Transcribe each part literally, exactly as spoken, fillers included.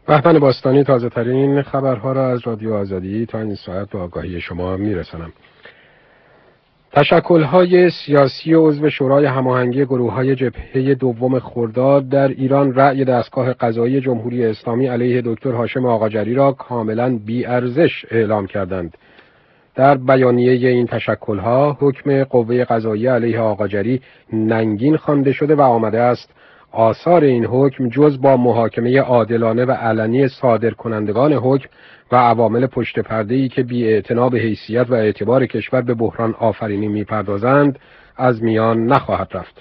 بهمن باستانی تازه ترین خبرها را از رادیو آزادی تا این ساعت به آگاهی شما میرسانم. تشکل‌های سیاسی عضو شورای هماهنگی گروه‌های جبهه دوم خرداد در ایران رأی دستگاه قضایی جمهوری اسلامی علیه دکتر هاشم آقاجری را کاملاً بی‌ارزش اعلام کردند. در بیانیه این تشکل‌ها حکم قوه قضاییه علیه آقاجری ننگین خوانده شده و آمده است آثار این حکم جز با محاکمه عادلانه و علنی صادرکنندگان حکم و عوامل پشت پرده‌ای که بی‌اعتنا به حیثیت و اعتبار کشور به بحران آفرینی می‌پردازند از میان نخواهد رفت.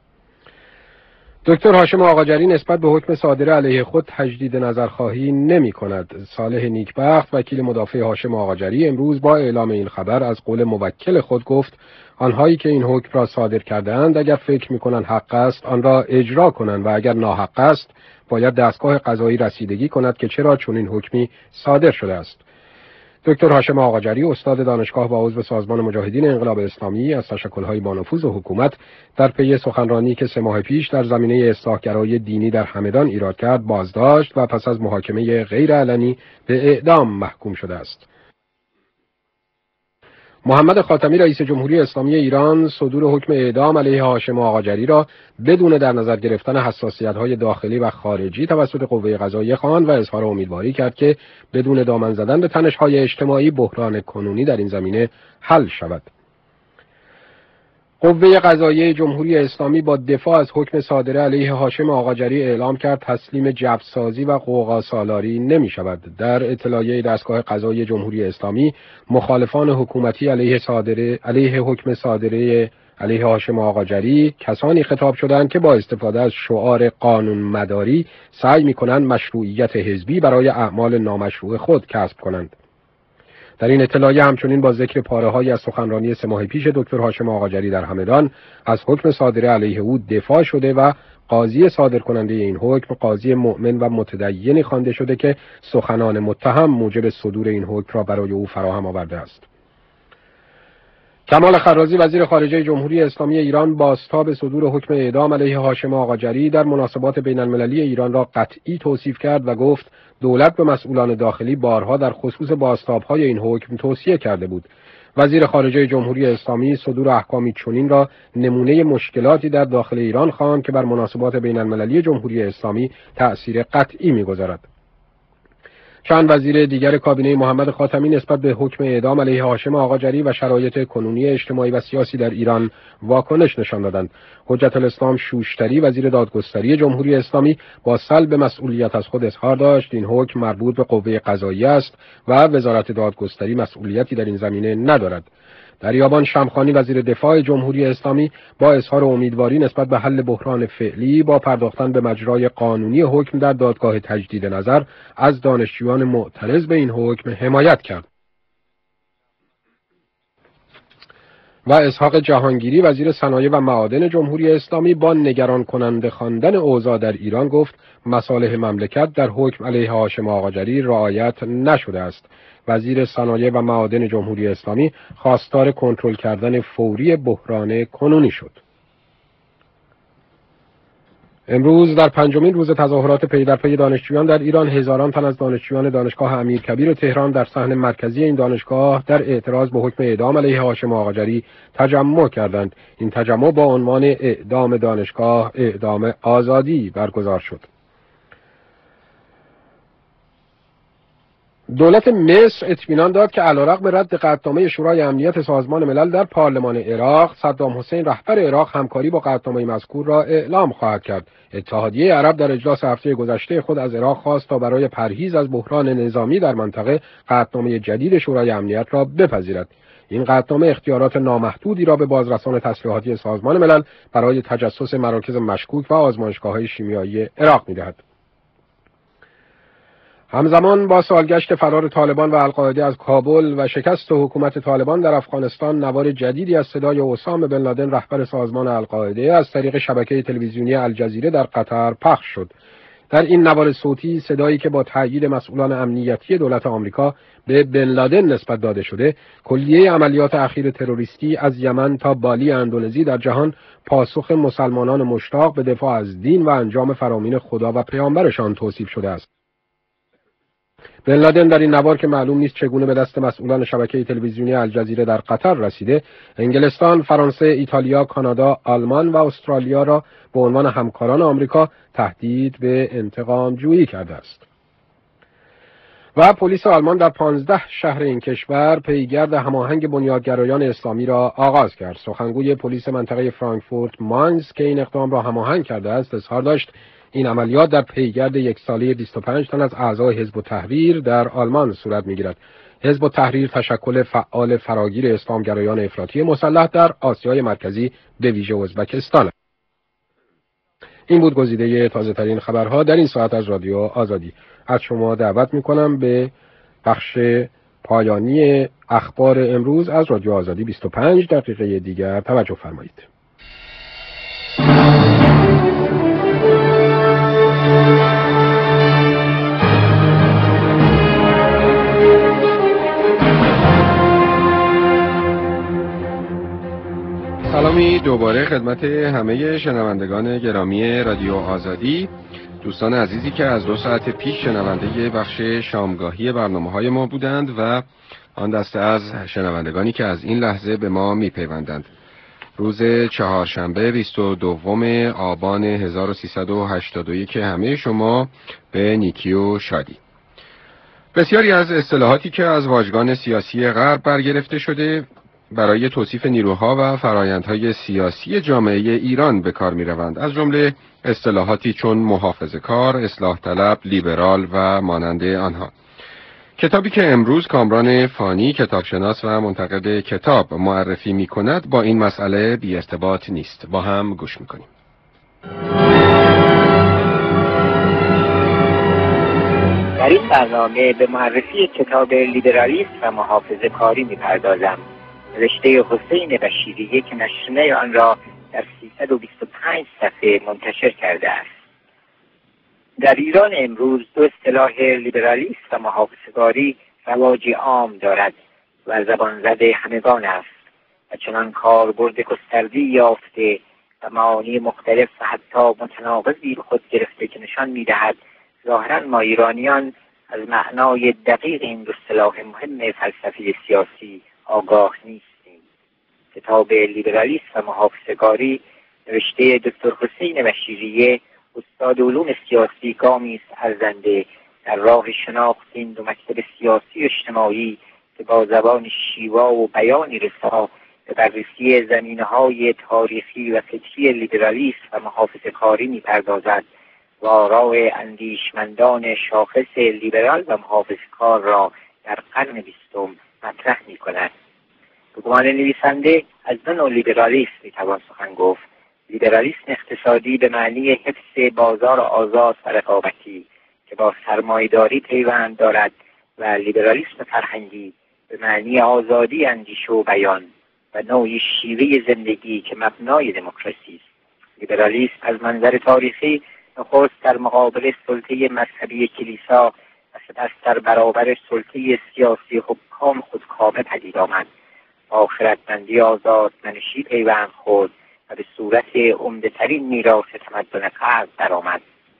دکتر هاشم آقاجری نسبت به حکم صادره علیه خود تجدید نظرخواهی نمی کند. صالح نیکبخت وکیل مدافع هاشم آقاجری امروز با اعلام این خبر از قول موکل خود گفت آنهایی که این حکم را صادر کردند اگر فکر می کنند حق است آن را اجرا کنند و اگر ناحق است باید دستگاه قضایی رسیدگی کند که چرا چنین حکمی صادر شده است. دکتر هاشم آقاجری استاد دانشگاه و عضو سازمان مجاهدین انقلاب اسلامی از تشکل‌های با نفوذ حکومت در پی سخنرانی که سه ماه پیش در زمینه اصلاحگرایی دینی در همدان ایراد کرد بازداشت و پس از محاکمه غیرعلنی به اعدام محکوم شده است. محمد خاتمی رئیس جمهوری اسلامی ایران صدور حکم اعدام علیه هاشم آقاجری را بدون در نظر گرفتن حساسیت‌های داخلی و خارجی توسط قوه قضاییه خواند و اظهار امیدواری کرد که بدون دامن زدن به تنش‌های اجتماعی بحران کنونی در این زمینه حل شود. قوه قضاییه جمهوری اسلامی با دفاع از حکم صادره علیه هاشم آقاجری اعلام کرد تسلیم جبرسازی و غوغاسالاری نمی شود. در اطلاعیه دستگاه قضایی جمهوری اسلامی مخالفان حکومتی علیه صادره علیه حکم صادره علیه هاشم آقاجری کسانی خطاب شدند که با استفاده از شعار قانون مداری سعی می کنند مشروعیت حزبی برای اعمال نامشروع خود کسب کنند. در این اطلاعیه همچنین با ذکر پاره‌هایی از سخنرانی سه ماه پیش دکتر هاشم آقاجری در همدان از حکم صادره علیه او دفاع شده و قاضی صادرکننده این حکم قاضی مؤمن و متدینی خوانده شده که سخنان متهم موجب صدور این حکم را برای او فراهم آورده است. کمال خرازی وزیر خارجه جمهوری اسلامی ایران بازتاب صدور حکم اعدام علیه هاشم آقاجری در مناسبات بین المللی ایران را قطعی توصیف کرد و گفت دولت به مسئولان داخلی بارها در خصوص بازتاب‌های این حکم توصیه کرده بود. وزیر خارجه جمهوری اسلامی صدور احکامی چنین را نمونه مشکلاتی در داخل ایران خواند که بر مناسبات بین المللی جمهوری اسلامی تأثیر قطعی می‌گذارد. چند وزیر دیگر کابینه محمد خاتمی نسبت به حکم اعدام علیه هاشم آقاجری و شرایط کنونی اجتماعی و سیاسی در ایران واکنش نشان دادند. حجت الاسلام شوشتری وزیر دادگستری جمهوری اسلامی با سلب مسئولیت از خود اظهار داشت این حکم مربوط به قوه قضاییه است و وزارت دادگستری مسئولیتی در این زمینه ندارد. دریابان شمخانی وزیر دفاع جمهوری اسلامی با اظهار امیدواری نسبت به حل بحران فعلی با پرداختن به مجرای قانونی حکم در دادگاه تجدید نظر از دانشجویان معترض به این حکم حمایت کرد. و اسحاق جهانگیری وزیر صنایع و معادن جمهوری اسلامی با نگران کننده خواندن اوضاع در ایران گفت مصالح مملکت در حکم علیه هاشم آقاجری رعایت نشده است. وزیر صنایع و معادن جمهوری اسلامی خواستار کنترل کردن فوری بحران کنونی شد. امروز در پنجمین روز تظاهرات پی در پی دانشجویان در ایران هزاران تن از دانشجویان دانشگاه امیرکبیر تهران در صحن مرکزی این دانشگاه در اعتراض به حکم اعدام علیه هاشم آقاجری تجمع کردند. این تجمع با عنوان اعدام دانشگاه اعدام آزادی برگزار شد. دولت مصر اطمینان داد که علیرغم رد قطعنامه شورای امنیت سازمان ملل در پارلمان عراق، صدام حسین رهبر عراق همکاری با قطعنامه مذکور را اعلام خواهد کرد. اتحادیه عرب در اجلاس هفته گذشته خود از عراق خواست تا برای پرهیز از بحران نظامی در منطقه قطعنامه جدید شورای امنیت را بپذیرد. این قطعنامه اختیارات نامحدودی را به بازرسان تسلیحاتی سازمان ملل برای تجسس مراکز مشکوک و آزمایشگاه‌های شیمیایی عراق می‌دهد. همزمان با سالگشت فرار طالبان و القاعده از کابل و شکست حکومت طالبان در افغانستان نوار جدیدی از صدای اسامه بن لادن رهبر سازمان القاعده از طریق شبکه تلویزیونی الجزیره در قطر پخش شد. در این نوار صوتی صدایی که با تأیید مسئولان امنیتی دولت آمریکا به بن لادن نسبت داده شده، کلیه عملیات اخیر تروریستی از یمن تا بالی اندونزی در جهان پاسخ مسلمانان مشتاق به دفاع از دین و انجام فرامین خدا و پیامبرشان توصیف شده است. بن لادن در این نوار که معلوم نیست چگونه به دست مسئولان شبکه تلویزیونی الجزیره در قطر رسیده، انگلستان، فرانسه، ایتالیا، کانادا، آلمان و استرالیا را به عنوان همکاران آمریکا تهدید به انتقام جویی کرده است. و پلیس آلمان در پانزده شهر این کشور پیگرد هماهنگ بنیادگرایان اسلامی را آغاز کرد. سخنگوی پلیس منطقه فرانکفورت ماینز که این اقدام را هماهنگ کرده است، اظهار داشت این عملیات در پیگرد یک ساله بیست و پنج تن از اعضای حزب التحریر در آلمان صورت می‌گیرد. حزب التحریر تشکل فعال فراگیر اسلامگرایان افراطی مسلح در آسیای مرکزی به ویژه ازبکستان. این بود گزیده تازه‌ترین خبرها در این ساعت از رادیو آزادی. از شما دعوت می‌کنم به بخش پایانی اخبار امروز از رادیو آزادی بیست و پنج دقیقه دیگر توجه فرمایید. سلامی دوباره خدمت همه شنوندگان گرامی رادیو آزادی، دوستان عزیزی که از دو ساعت پیش شنونده بخش شامگاهی برنامه‌های ما بودند و آن دسته از شنوندگانی که از این لحظه به ما می‌پیوندند. روز چهارشنبه بیست و دوم آبان هزار و سیصد و هشتاد و یک همه شما به نیکی و شادی. بسیاری از اصطلاحاتی که از واژگان سیاسی غرب برگرفته شده برای توصیف نیروها و فرآیندهای سیاسی جامعه ایران به کار می‌روند، از جمله اصطلاحاتی چون محافظه‌کار، اصلاح طلب، لیبرال و مانند آنها. کتابی که امروز کامران فانی، کتابشناس و منتقد کتاب معرفی می‌کند با این مسئله بی ارتباط نیست. با هم گوش می‌کنیم. در این برنامه به معرفی کتاب لیبرالیسم و محافظه‌کاری می‌پردازم. نوشته حسین بشیریه که نشریه آن را در سیصد و بیست و پنج صفحه منتشر کرده است. در ایران امروز دو اصطلاح لیبرالیسم و محافظه‌کاری رواجی عام دارد و زبان زده همگان است و چنان کاربرد گسترده‌ای یافته و معانی مختلف و حتی متناقضی به خود گرفته که نشان می‌دهد ظاهراً ما ایرانیان از معنای دقیق این دو اصطلاح مهم فلسفی سیاسی آگاه نیستیم. کتاب لیبرالیسم و محافظه‌کاری نوشته دکتر حسین بشیریه، استاد علوم سیاسی، گامی است ارزنده در راه شناخت این دو مکتب سیاسی و اجتماعی که با زبان شیوا و بیانی رسا به بررسی زمینه‌های تاریخی و فکری لیبرالیسم و محافظه‌کاری می‌پردازد و آراء اندیشمندان شاخص لیبرال و محافظه‌کار را در قرن بیستم مطرح می‌کند. به گمان نویسنده از دو نوع لیبرالیسم می‌توان سخن گفت: لیبرالیسم اقتصادی به معنی حفظ بازار آزاد و رقابتی که با سرمایه‌داری پیوند دارد و لیبرالیسم فرهنگی به معنی آزادی اندیشه و بیان و نوعی شیوه زندگی که مبنای دموکراسی است. لیبرالیسم از منظر تاریخی نخست در مقابل سلطه مذهبی کلیسا و سپس در برابر سلطه سیاسی حکام خودکامه پدید آمد. با خردمندی آزادمنشی پیوند خورد و به صورت عمده‌ترین میراث تمدن غرب درآمد.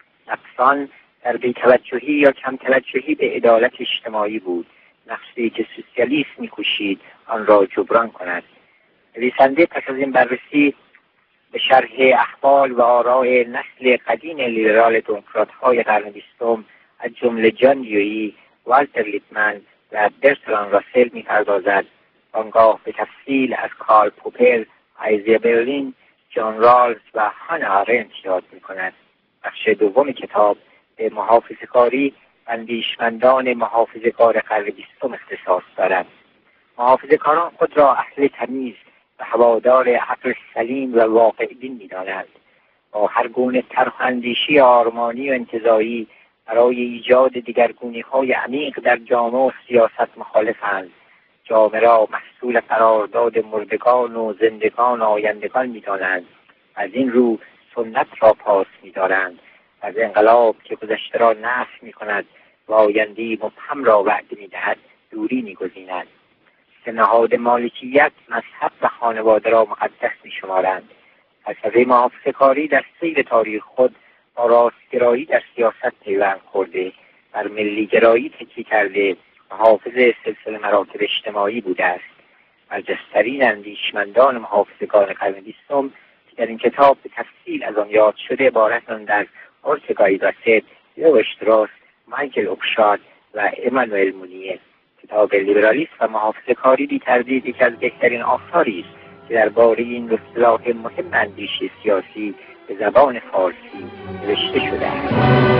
نقصان در بی‌توجهی یا کم توجهی به عدالت اجتماعی بود، نقشی که سوسیالیسم می‌کوشید آن را جبران کند. نویسنده پس از این بررسی به شرح احوال و آراء نسل قدیم لیبرال دموکرات‌های قرن بیستم از جمله جان دیویی، والتر لیپمن و برتراند راسل می‌پردازد. آنگاه به تفصیل از کارل پوپر، آیزیا برلین، جان رالز و هانا آرنت یاد می‌کند. بخش دوم کتاب به محافظه‌کاری اندیشمندان محافظه‌کار قرن بیستم اختصاص دارد. محافظه‌کاران خود را اهل تمیز و هوادار عقل سلیم و واقع بین می‌دانند. با هر گونه طرح اندیشی آرمانی و انتزاعی برای ایجاد دگرگونی‌های عمیق در جامعه و سیاست مخالفند. جامعه را محصول قرارداد مردگان و زندگان و آیندگان می‌دانند. از این رو سنت را پاس می‌دارند. از انقلاب که گذشته را نفی می‌کند و آینده‌ای مبهم را وعده می‌دهد دوری می‌گزینند. سه نهاد مالکیت، مذهب و خانواده را مقدس می‌شمارند. فلسفه محافظه‌کاری در سیر تاریخ خود با راستگرایی در سیاست پیوند خورده بر ملیگرایی تکیه کرده و حافظ سلسله مراتب اجتماعی بوده است. برجسترین اندیشمندان محافظگان قرن بیستم که در این کتاب به تفصیل از آن یاد شده عبارتند از اورتگای گاسست، لو اشتراس، مایکل اوکشاد و امانوئل مونیه. کتاب لیبرالیسم و محافظه‌کاری بی تردید یکی از بهترین آثاری است که درباره این اصطلاح مهم اندیشه سیاسی به زبان فارسی نوشته شده است.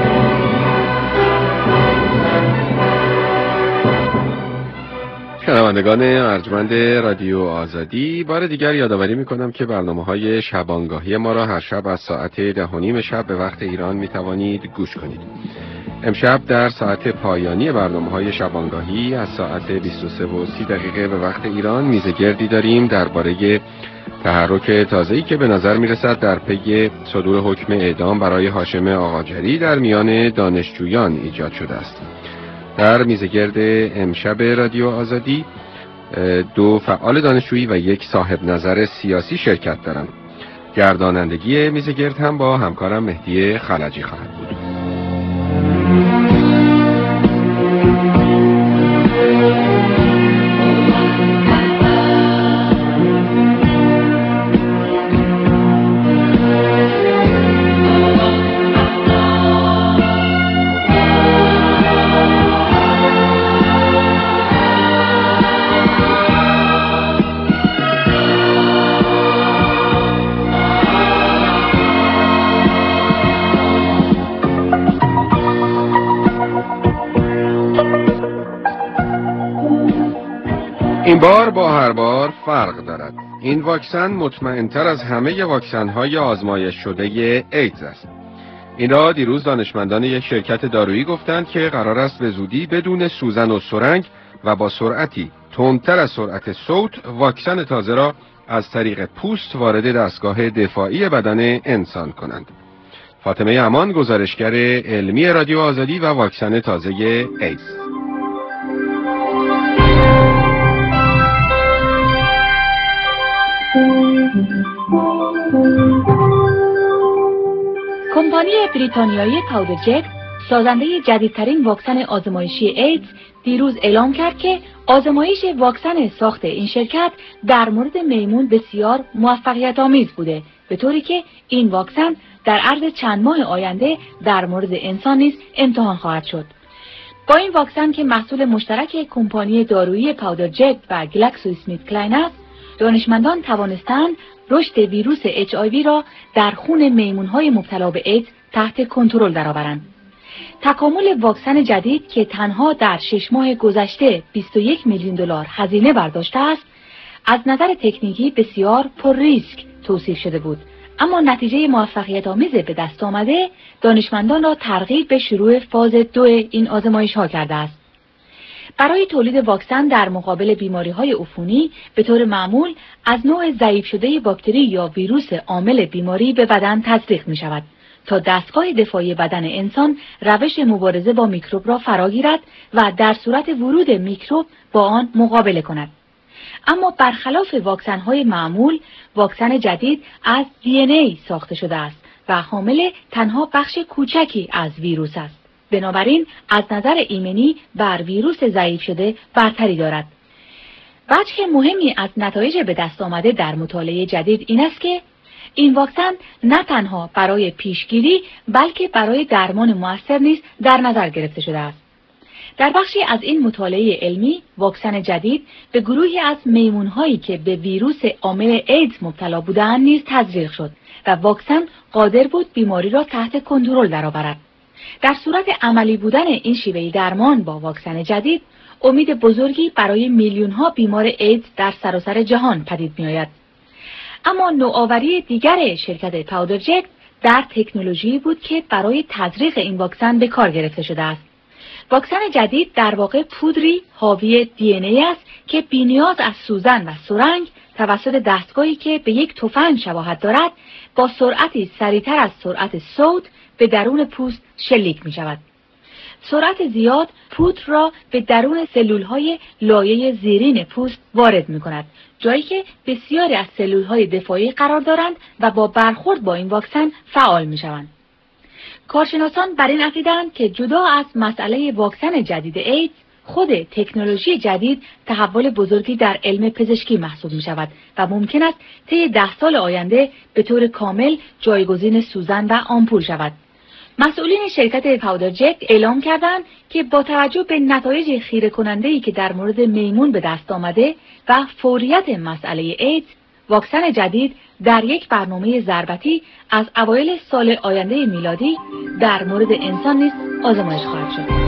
شنوندگان ارجمند رادیو آزادی، بار دیگر یادآوری می‌کنم که برنامه‌های شبانگاهی ما را هر شب از ساعت ده و نیم شب به وقت ایران می‌توانید گوش کنید. امشب در ساعت پایانی برنامه‌های شبانگاهی از ساعت بیست و سه و سی دقیقه به وقت ایران میزگردی داریم درباره تحرک تازه‌ای که به نظر می‌رسد در پی صدور حکم اعدام برای هاشم آقاجری در میان دانشجویان ایجاد شده است. در میزگرد امشب رادیو آزادی دو فعال دانشجویی و یک صاحب نظر سیاسی شرکت دارند. گردانندگی میزگرد هم با همکارم مهدی خلجی خواهد بود. این بار با هر بار فرق دارد. این واکسن مطمئن‌تر از همه واکسن‌های آزمایش شده ایدز است. این را دیروز دانشمندان یک شرکت دارویی گفتند که قرار است به زودی بدون سوزن و سرنگ و با سرعتی تندتر از سرعت صوت واکسن تازه را از طریق پوست وارد دستگاه دفاعی بدن انسان کنند. فاطمه امان، گزارشگر علمی رادیو آزادی و واکسن تازه ایدز. کمپانی بریتانیایی پاودرجت، سازنده جدیدترین واکسن آزمایشی ایدز، دیروز اعلام کرد که آزمایش واکسن ساخت این شرکت در مورد میمون بسیار موفقیت آمیز بوده، به طوری که این واکسن در عرض چند ماه آینده در مورد انسان نیز امتحان خواهد شد. با این واکسن که محصول مشترک کمپانی دارویی پاودرجت و گلکسو اسمیت کلاین است، دانشمندان توانستند رشد ویروس اچ آی وی را در خون میمون‌های مبتلا به ایدز تحت کنترل درآورند. تکامل واکسن جدید که تنها در شش ماه گذشته بیست و یک میلیون دلار هزینه برداشته است، از نظر تکنیکی بسیار پر ریسک توصیف شده بود، اما نتیجه موفقیت آمیز به دست آمده دانشمندان را ترغیب به شروع فاز دو این آزمایش‌ها کرده است. برای تولید واکسن در مقابل بیماری‌های عفونی به طور معمول از نوع ضعیف شده باکتری یا ویروس عامل بیماری به بدن تزریق می‌شود تا دستگاه دفاعی بدن انسان روش مبارزه با میکروب را فرا گیرد و در صورت ورود میکروب با آن مقابله کند. اما برخلاف واکسن‌های معمول، واکسن جدید از دی ان ای ساخته شده است و حامل تنها بخش کوچکی از ویروس است. بنابراین از نظر ایمنی بر ویروس ضعیف شده برتری دارد. وجه مهمی از نتایج به دست آمده در مطالعه جدید این است که این واکسن نه تنها برای پیشگیری بلکه برای درمان مؤثر نیز در نظر گرفته شده است. در بخشی از این مطالعه علمی، واکسن جدید به گروهی از میمون‌هایی که به ویروس عامل ایدز مبتلا بودند نیز تزریق شد و واکسن قادر بود بیماری را تحت کنترل درآورد. در صورت عملی بودن این شیوه درمان با واکسن جدید، امید بزرگی برای میلیون‌ها بیمار ایدز در سراسر جهان پدید می‌آید. اما نوآوری دیگر شرکت پاودرجت در تکنولوژی بود که برای تزریق این واکسن به کار گرفته شده است. واکسن جدید در واقع پودری حاوی دی ان ای است که بی‌نیاز از سوزن و سرنگ توسط دستگاهی که به یک تفنگ شباهت دارد با سرعتی سریعتر از سرعت صوت به درون پوست شلیک می شود. سرعت زیاد پودر را به درون سلولهای لایه زیرین پوست وارد می کند، جایی که بسیاری از سلولهای دفاعی قرار دارند و با برخورد با این واکسن فعال می شوند. کارشناسان بر این عقیده‌اند که جدا از مسئله واکسن جدید ایدز، خود تکنولوژی جدید تحول بزرگی در علم پزشکی محسوب می شود و ممکن است طی ده سال آینده به طور کامل جایگزین سوزن و آمپول شود. مسئولین شرکت پاودرجک اعلام کردند که با توجه به نتایج خیره کننده‌ای که در مورد میمون به دست آمده و فوریت مسئله ایدز، واکسن جدید در یک برنامه ضربتی از اوایل سال آینده میلادی در مورد انسان نیز آزمایش خواهد شد.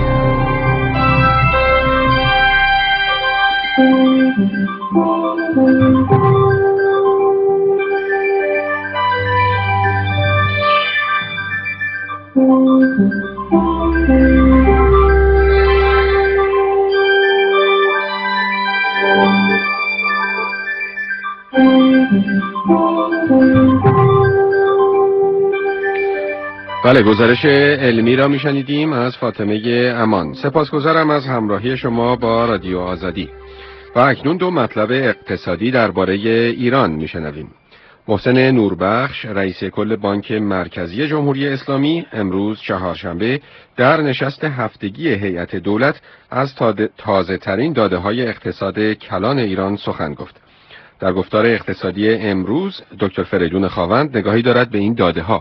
بله، گزارش علمی را میشنیدیم از فاطمه امان. سپاسگزارم از همراهی شما با رادیو آزادی. و اکنون دو مطلب اقتصادی درباره ایران میشنویم. محسن نوربخش، رئیس کل بانک مرکزی جمهوری اسلامی، امروز چهارشنبه در نشست هفتگی هیئت دولت از تازه ترین داده های اقتصاد کلان ایران سخن گفت. در گفتار اقتصادی امروز دکتر فریدون خاوند نگاهی دارد به این داده ها.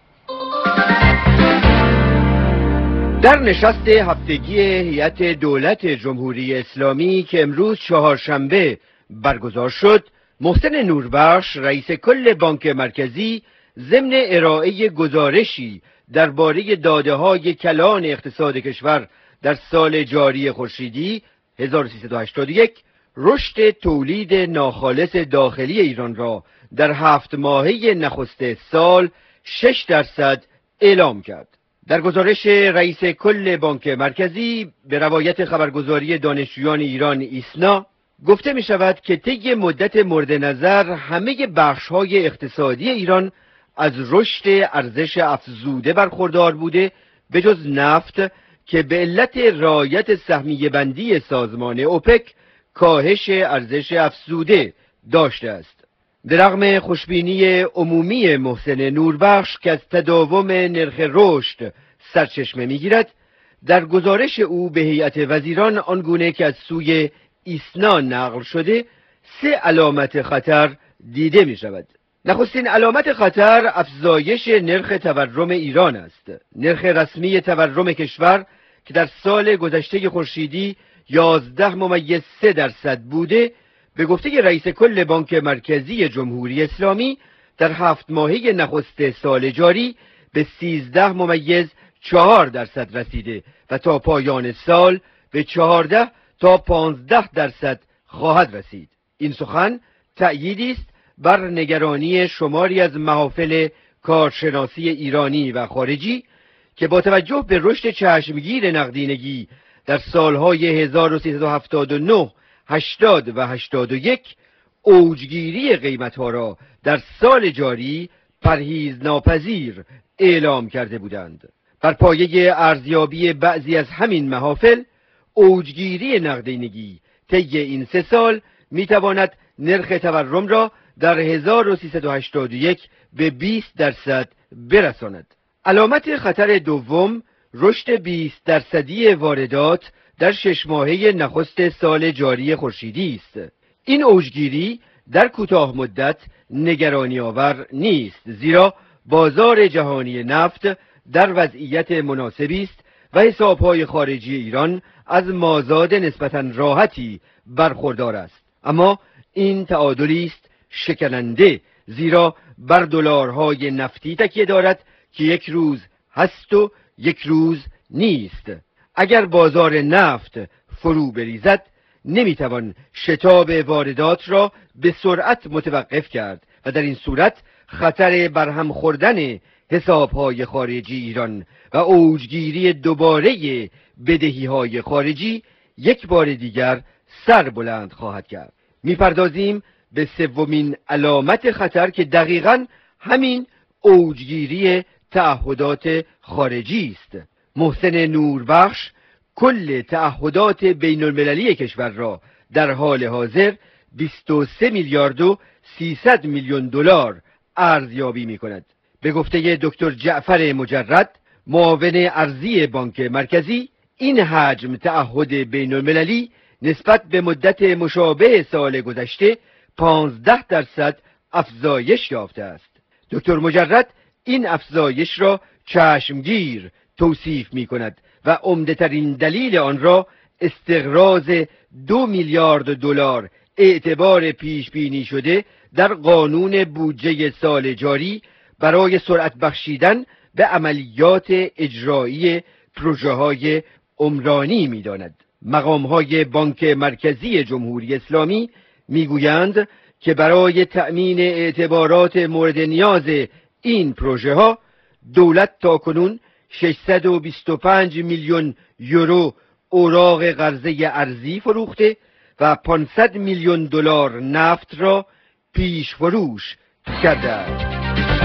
در نشست هفتگی هیئت دولت جمهوری اسلامی که امروز چهارشنبه برگزار شد، محسن نوربخش، رئیس کل بانک مرکزی، ضمن ارائه گزارشی درباره داده‌های کلان اقتصاد کشور در سال جاری خورشیدی هزار و سیصد و هشتاد و یک، رشد تولید ناخالص داخلی ایران را در هفت ماهه نخست سال شش درصد اعلام کرد. در گزارش رئیس کل بانک مرکزی به روایت خبرگزاری دانشجویان ایران ایسنا گفته می شود که طی مدت مورد نظر همه بخش‌های اقتصادی ایران از رشد ارزش افزوده برخوردار بوده، به جز نفت که به علت رعایت سهمیه بندی سازمان اوپک کاهش ارزش افزوده داشته است. در رغم خوشبینی عمومی محسن نوربخش که از تداوم نرخ رشد سرچشمه میگیرد، در گزارش او به هیئت وزیران آنگونه که از سوی ایسنا نقل شده سه علامت خطر دیده می شود. نخستین علامت خطر افزایش نرخ تورم ایران است. نرخ رسمی تورم کشور که در سال گذشته خورشیدی یازده ممیز سه درصد بوده، به گفته رئیس کل بانک مرکزی جمهوری اسلامی در هفت ماهه نخست سال جاری به سیزده ممیز چهار درصد رسیده و تا پایان سال به چهارده تا پانزده درصد خواهد رسید. این سخن تأییدی است بر نگرانی شماری از محافل کارشناسی ایرانی و خارجی که با توجه به رشد چشمگیر نقدینگی در سالهای هزار و سیصد و هفتاد و نه، هشتاد و هشتاد و یک اوجگیری قیمتها را در سال جاری پرهیز ناپذیر اعلام کرده بودند. بر پایه ارزیابی بعضی از همین محافل، اوجگیری نقدینگی طی این سه سال میتواند نرخ تورم را در هزار و سیصد و هشتاد و یک به بیست درصد برساند. علامت خطر دوم، رشد بیست درصدی واردات در شش ماهه نخست سال جاری خورشیدی است. این اوجگیری در کوتاه مدت نگرانی آور نیست، زیرا بازار جهانی نفت در وضعیت مناسبی است و حسابهای خارجی ایران از مازاد نسبتاً راحتی برخوردار است. اما این تعادلی است شکننده، زیرا بر دلارهای نفتی تکیه دارد که یک روز هست و یک روز نیست. اگر بازار نفت فرو بریزد، نمیتوان شتاب واردات را به سرعت متوقف کرد و در این صورت خطر برهم خوردن حسابهای خارجی ایران و اوجگیری دوباره بدهی‌های خارجی یک بار دیگر سر بلند خواهد کرد. میپردازیم به سومین علامت خطر که دقیقاً همین اوجگیری تعهدات خارجی است. محسن نوربخش کل تعهدات بین المللی کشور را در حال حاضر بیست و سه میلیارد و سیصد میلیون دلار ارزیابی می کند. به گفته دکتر جعفر مجرد معاون ارضی بانک مرکزی، این حجم تعهد بین المللی نسبت به مدت مشابه سال گذشته پانزده درصد افزایش یافته است. دکتر مجرد این افزایش را چشمگیر توصیف می کند و عمده‌ترین دلیل آن را استقراض دو میلیارد دلار اعتبار پیش بینی شده در قانون بودجه سال جاری برای سرعت بخشیدن به عملیات اجرایی پروژه های عمرانی می داند. مقام های بانک مرکزی جمهوری اسلامی می گویند که برای تأمین اعتبارات مورد نیاز این پروژه ها دولت تاکنون ششصد و بیست و پنج میلیون یورو اوراق قرضه ارزی فروخته و پانصد میلیون دلار نفت را پیش فروش کرده است.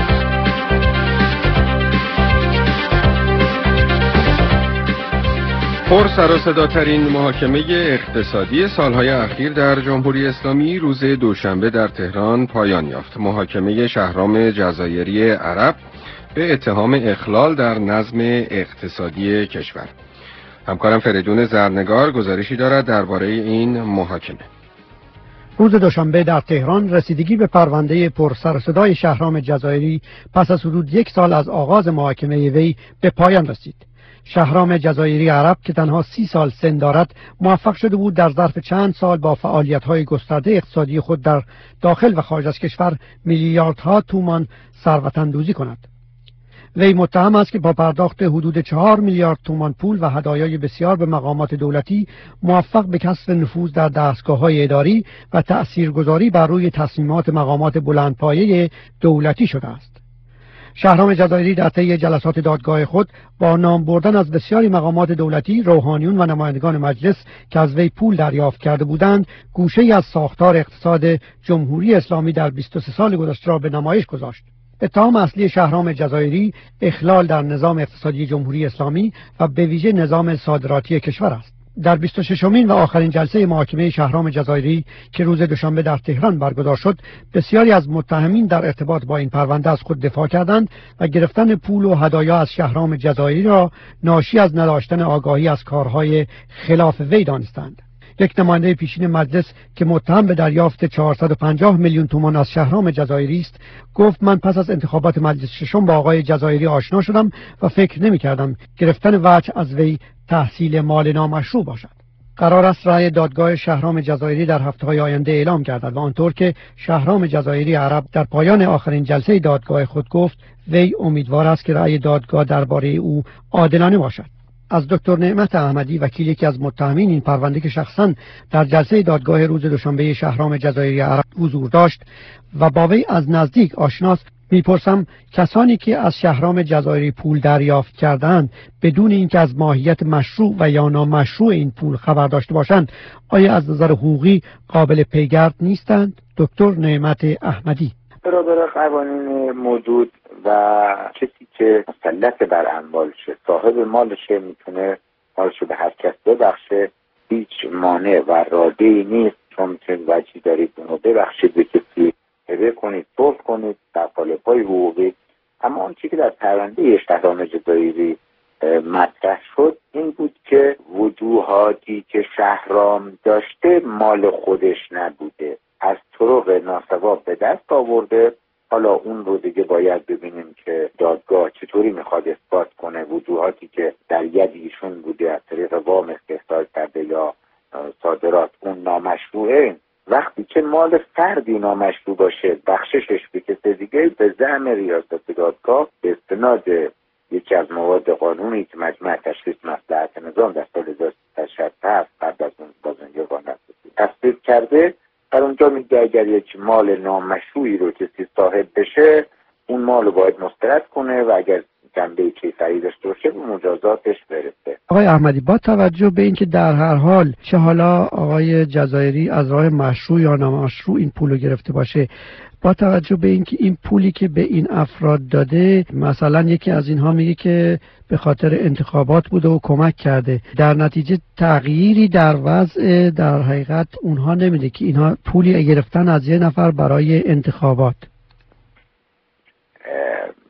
پر سر و صداترین محاکمه اقتصادی سالهای اخیر در جمهوری اسلامی روز دوشنبه در تهران پایان یافت. محاکمه شهرام جزایری عرب به اتهام اخلال در نظم اقتصادی کشور. همکارم فریدون زرنگار گزارشی دارد درباره این محاکمه. روز دوشنبه در تهران رسیدگی به پرونده پر سر و صدای شهرام جزایری پس از حدود یک سال از آغاز محاکمه وی به پایان رسید. شهرام جزایری عرب که تنها سی سال سن دارد موفق شده بود در ظرف چند سال با فعالیت‌های گسترده اقتصادی خود در داخل و خارج از کشور میلیاردها تومان ثروت‌اندوزی کند. وی متهم است که با پرداخت حدود چهار میلیارد تومان پول و هدایای بسیار به مقامات دولتی موفق به کسب نفوذ در دستگاه‌های اداری و تأثیرگذاری بر روی تصمیمات مقامات بلندپایه دولتی شده است. شهرام جزایری در طی جلسات دادگاه خود با نام بردن از بسیاری مقامات دولتی، روحانیون و نمایندگان مجلس که از وی پول دریافت کرده بودند، گوشه‌ای از ساختار اقتصاد جمهوری اسلامی در بیست و سه سال گذشته را به نمایش گذاشت. اتهام اصلی شهرام جزایری اخلال در نظام اقتصادی جمهوری اسلامی و به ویژه نظام صادراتی کشور است. در بیست و ششمین و آخرین جلسه محاکمه شهرام جزایری که روز دوشنبه در تهران برگزار شد، بسیاری از متهمین در ارتباط با این پرونده از خود دفاع کردند و گرفتن پول و هدایا از شهرام جزایری را ناشی از نداشتن آگاهی از کارهای خلاف وی دانستند. یک نماینده پیشین مجلس که متهم به دریافت چهارصد و پنجاه میلیون تومان از شهرام جزایری است، گفت من پس از انتخابات مجلس ششم با آقای جزایری آشنا شدم و فکر نمی کردم گرفتن وجه از وی تحصیل مال نامشروع باشد. قرار است رأی دادگاه شهرام جزایری در هفته‌های آینده اعلام گردد و آنطور که شهرام جزایری عرب در پایان آخرین جلسه دادگاه خود گفت، وی امیدوار است که رأی دادگاه درباره او عادلانه باشد. از دکتر نعمت احمدی، وکیل یکی از متهمین این پرونده که شخصا در جلسه دادگاه روز دوشنبه شهرام جزایری عرب حضور داشت و با وی از نزدیک آشناست، میپرسم کسانی که از شهرام جزایری پول دریافت کردند بدون اینکه از ماهیت مشروع و یا نامشروع این پول خبر داشته باشند، آیا از نظر حقوقی قابل پیگرد نیستند؟ دکتر نعمت احمدی: برابر قوانین موجود و کسی که مسلط بر اموال شه، صاحب مالشه، میتونه مالشو به هر کس ببخشه، هیچ مانع و رادعی نیست. چون میتونید وجهی دارید اونو ببخشید، به کسی هبه کنید، صلح کنید در قالب‌های حقوقی. اما اون چیزی که در پرونده شهرام جزایری مطرح شد این بود که وجوهاتی که شهرام داشته مال خودش نبوده، از طرق ناصواب به دست آورده. حالا اون رو دیگه باید ببینیم که دادگاه چطوری میخواد اثبات کنه. وجوهاتی که در ید ایشون بوده از طریق وام استحصال کرده یا صادرات، اون نامشروعه. وقتی که مال فردی نامشروع باشه، بخششش به کسی دیگه، به زعم ریاست دادگاه به استناد یکی از مواد قانونی که مجمع تشخیص مصلحت نظام در سال هزار و سیصد و شصت هفت بعد از اون بازنگران تصویب کرده، در اونجا میگه اگر یک مال نامشروعی رو کسی صاحب بشه، اون مال رو باید مسترد کنه و اگر جنبه کیفری داشته باشه به مجازاتش برسه. آقای احمدی، با توجه به اینکه در هر حال چه حالا آقای جزایری از راه مشروع یا نامشروع این پول رو گرفته باشه، با توجه به اینکه این پولی که به این افراد داده، مثلا یکی از اینها میگه که به خاطر انتخابات بوده و کمک کرده، در نتیجه تغییری در وضع در حقیقت اونها نمیده که اینها پولی گرفتن از یه نفر برای انتخابات.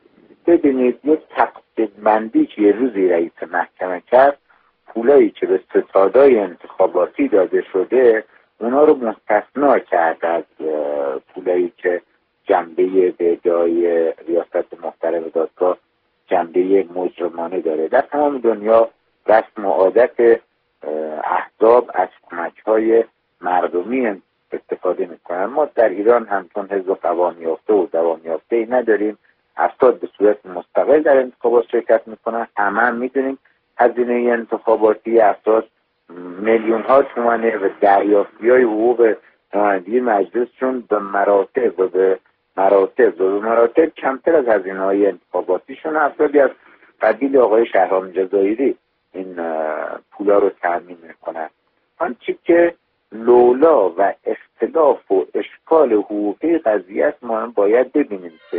ببینید یک تقسیم بندی که یه روزی رئیس محکمه کرد، پولایی که به ستادای انتخاباتی داده شده اونا رو مستثنا کرد از پولایی که جنبه به ادعای ریاست محترم دادگاه جنبه مجرمانه داره. در تمام دنیا رسم و عادت احزاب از کمک‌های مردمی استفاده میکنن. ما در ایران همچون حزب قوام یافته و دوام یافته ای نداریم. افراد به صورت مستقل در انتخابات شرکت میکنن. همه هم میدونیم هزینه انتخاباتی افراد میلیون ها تومانه و دریافتی های حقوق نمایندگی مجلسشون به مراتب و به مراتب و به مراتب کمتر از هزینه های انتخاباتیشون. افرادی از قبیل آقای شهرام جزایری این پولا رو تأمین میکنن. آنچه که لولا و اختلاف و اشکال حقوقی قضیه است ما هم باید ببینیم که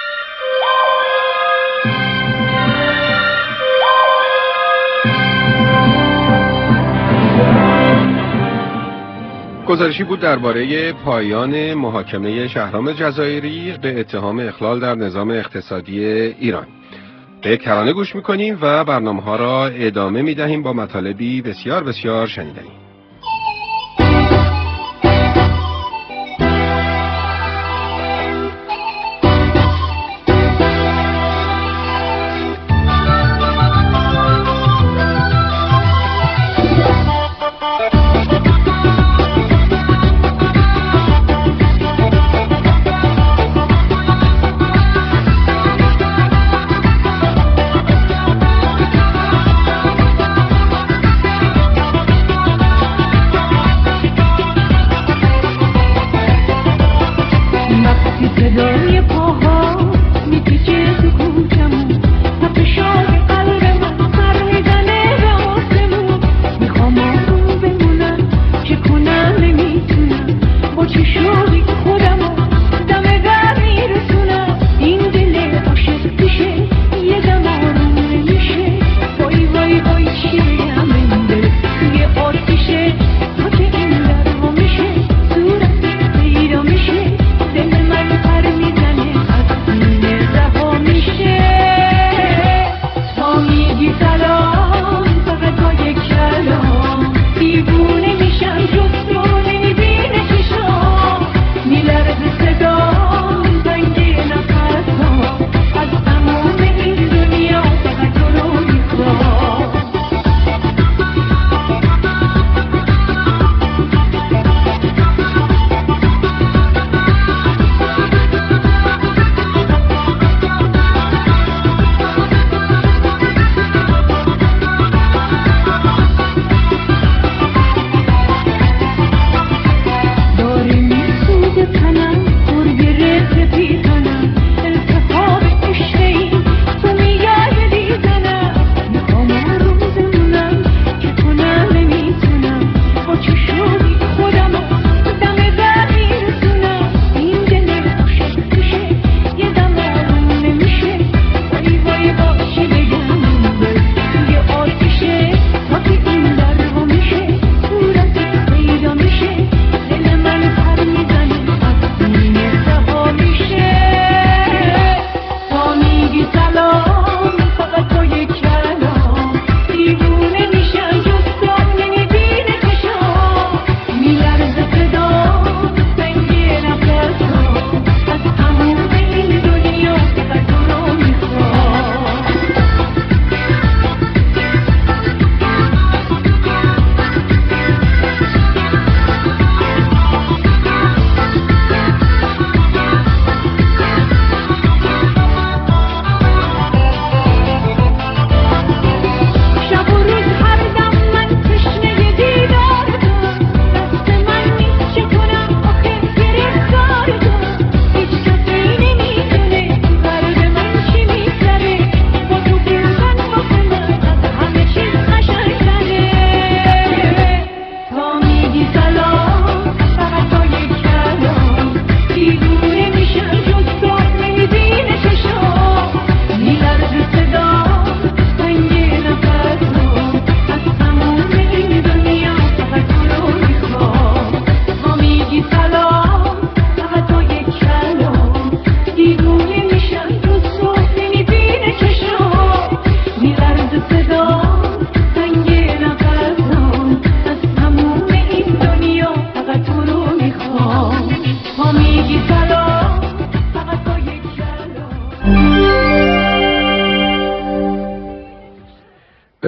گزارشی بود درباره پایان محاکمه شهرام جزایری به اتهام اخلال در نظام اقتصادی ایران. به یک ترانه گوش میکنیم و برنامه ها را ادامه میدهیم با مطالبی بسیار بسیار شنیدنی.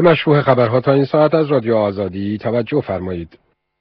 مشروع خبرها تا این ساعت از رادیو آزادی توجه فرمایید.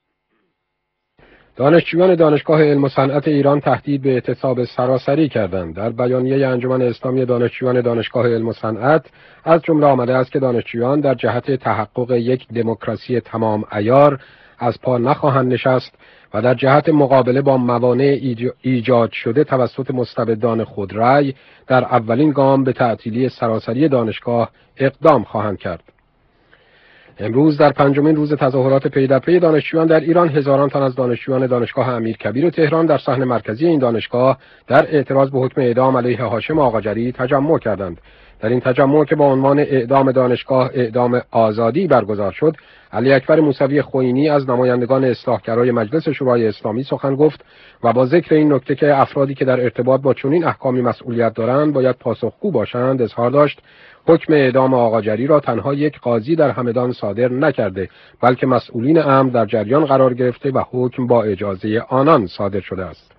دانشجویان دانشگاه علم و صنعت ایران تهدید به اعتصاب سراسری کردند. در بیانیه انجمن اسلامی دانشجویان دانشگاه علم و صنعت از جمله آمده است که دانشجویان در جهت تحقق یک دموکراسی تمام عیار از پا نخواهند نشست و در جهت مقابله با موانع ایجاد شده توسط مستبدان خودرأی در اولین گام به تعطیلی سراسری دانشگاه اقدام خواهند کرد. امروز در پنجمین روز تظاهرات پی در پی دانشجویان در ایران، هزاران تن از دانشجویان دانشگاه امیرکبیر تهران در صحن مرکزی این دانشگاه در اعتراض به حکم اعدام علیه هاشم آقاجری تجمع کردند. در این تجمع که با عنوان اعدام دانشگاه اعدام آزادی برگزار شد، علی اکبر موسوی خوئینی از نمایندگان اصلاحگرای مجلس شورای اسلامی سخن گفت و با ذکر این نکته که افرادی که در ارتباط با چنین احکامی مسئولیت دارند باید پاسخگو باشند، اظهار داشت حکم اعدام آقاجری را تنها یک قاضی در همدان صادر نکرده، بلکه مسئولین امر در جریان قرار گرفته و حکم با اجازه آنان صادر شده است.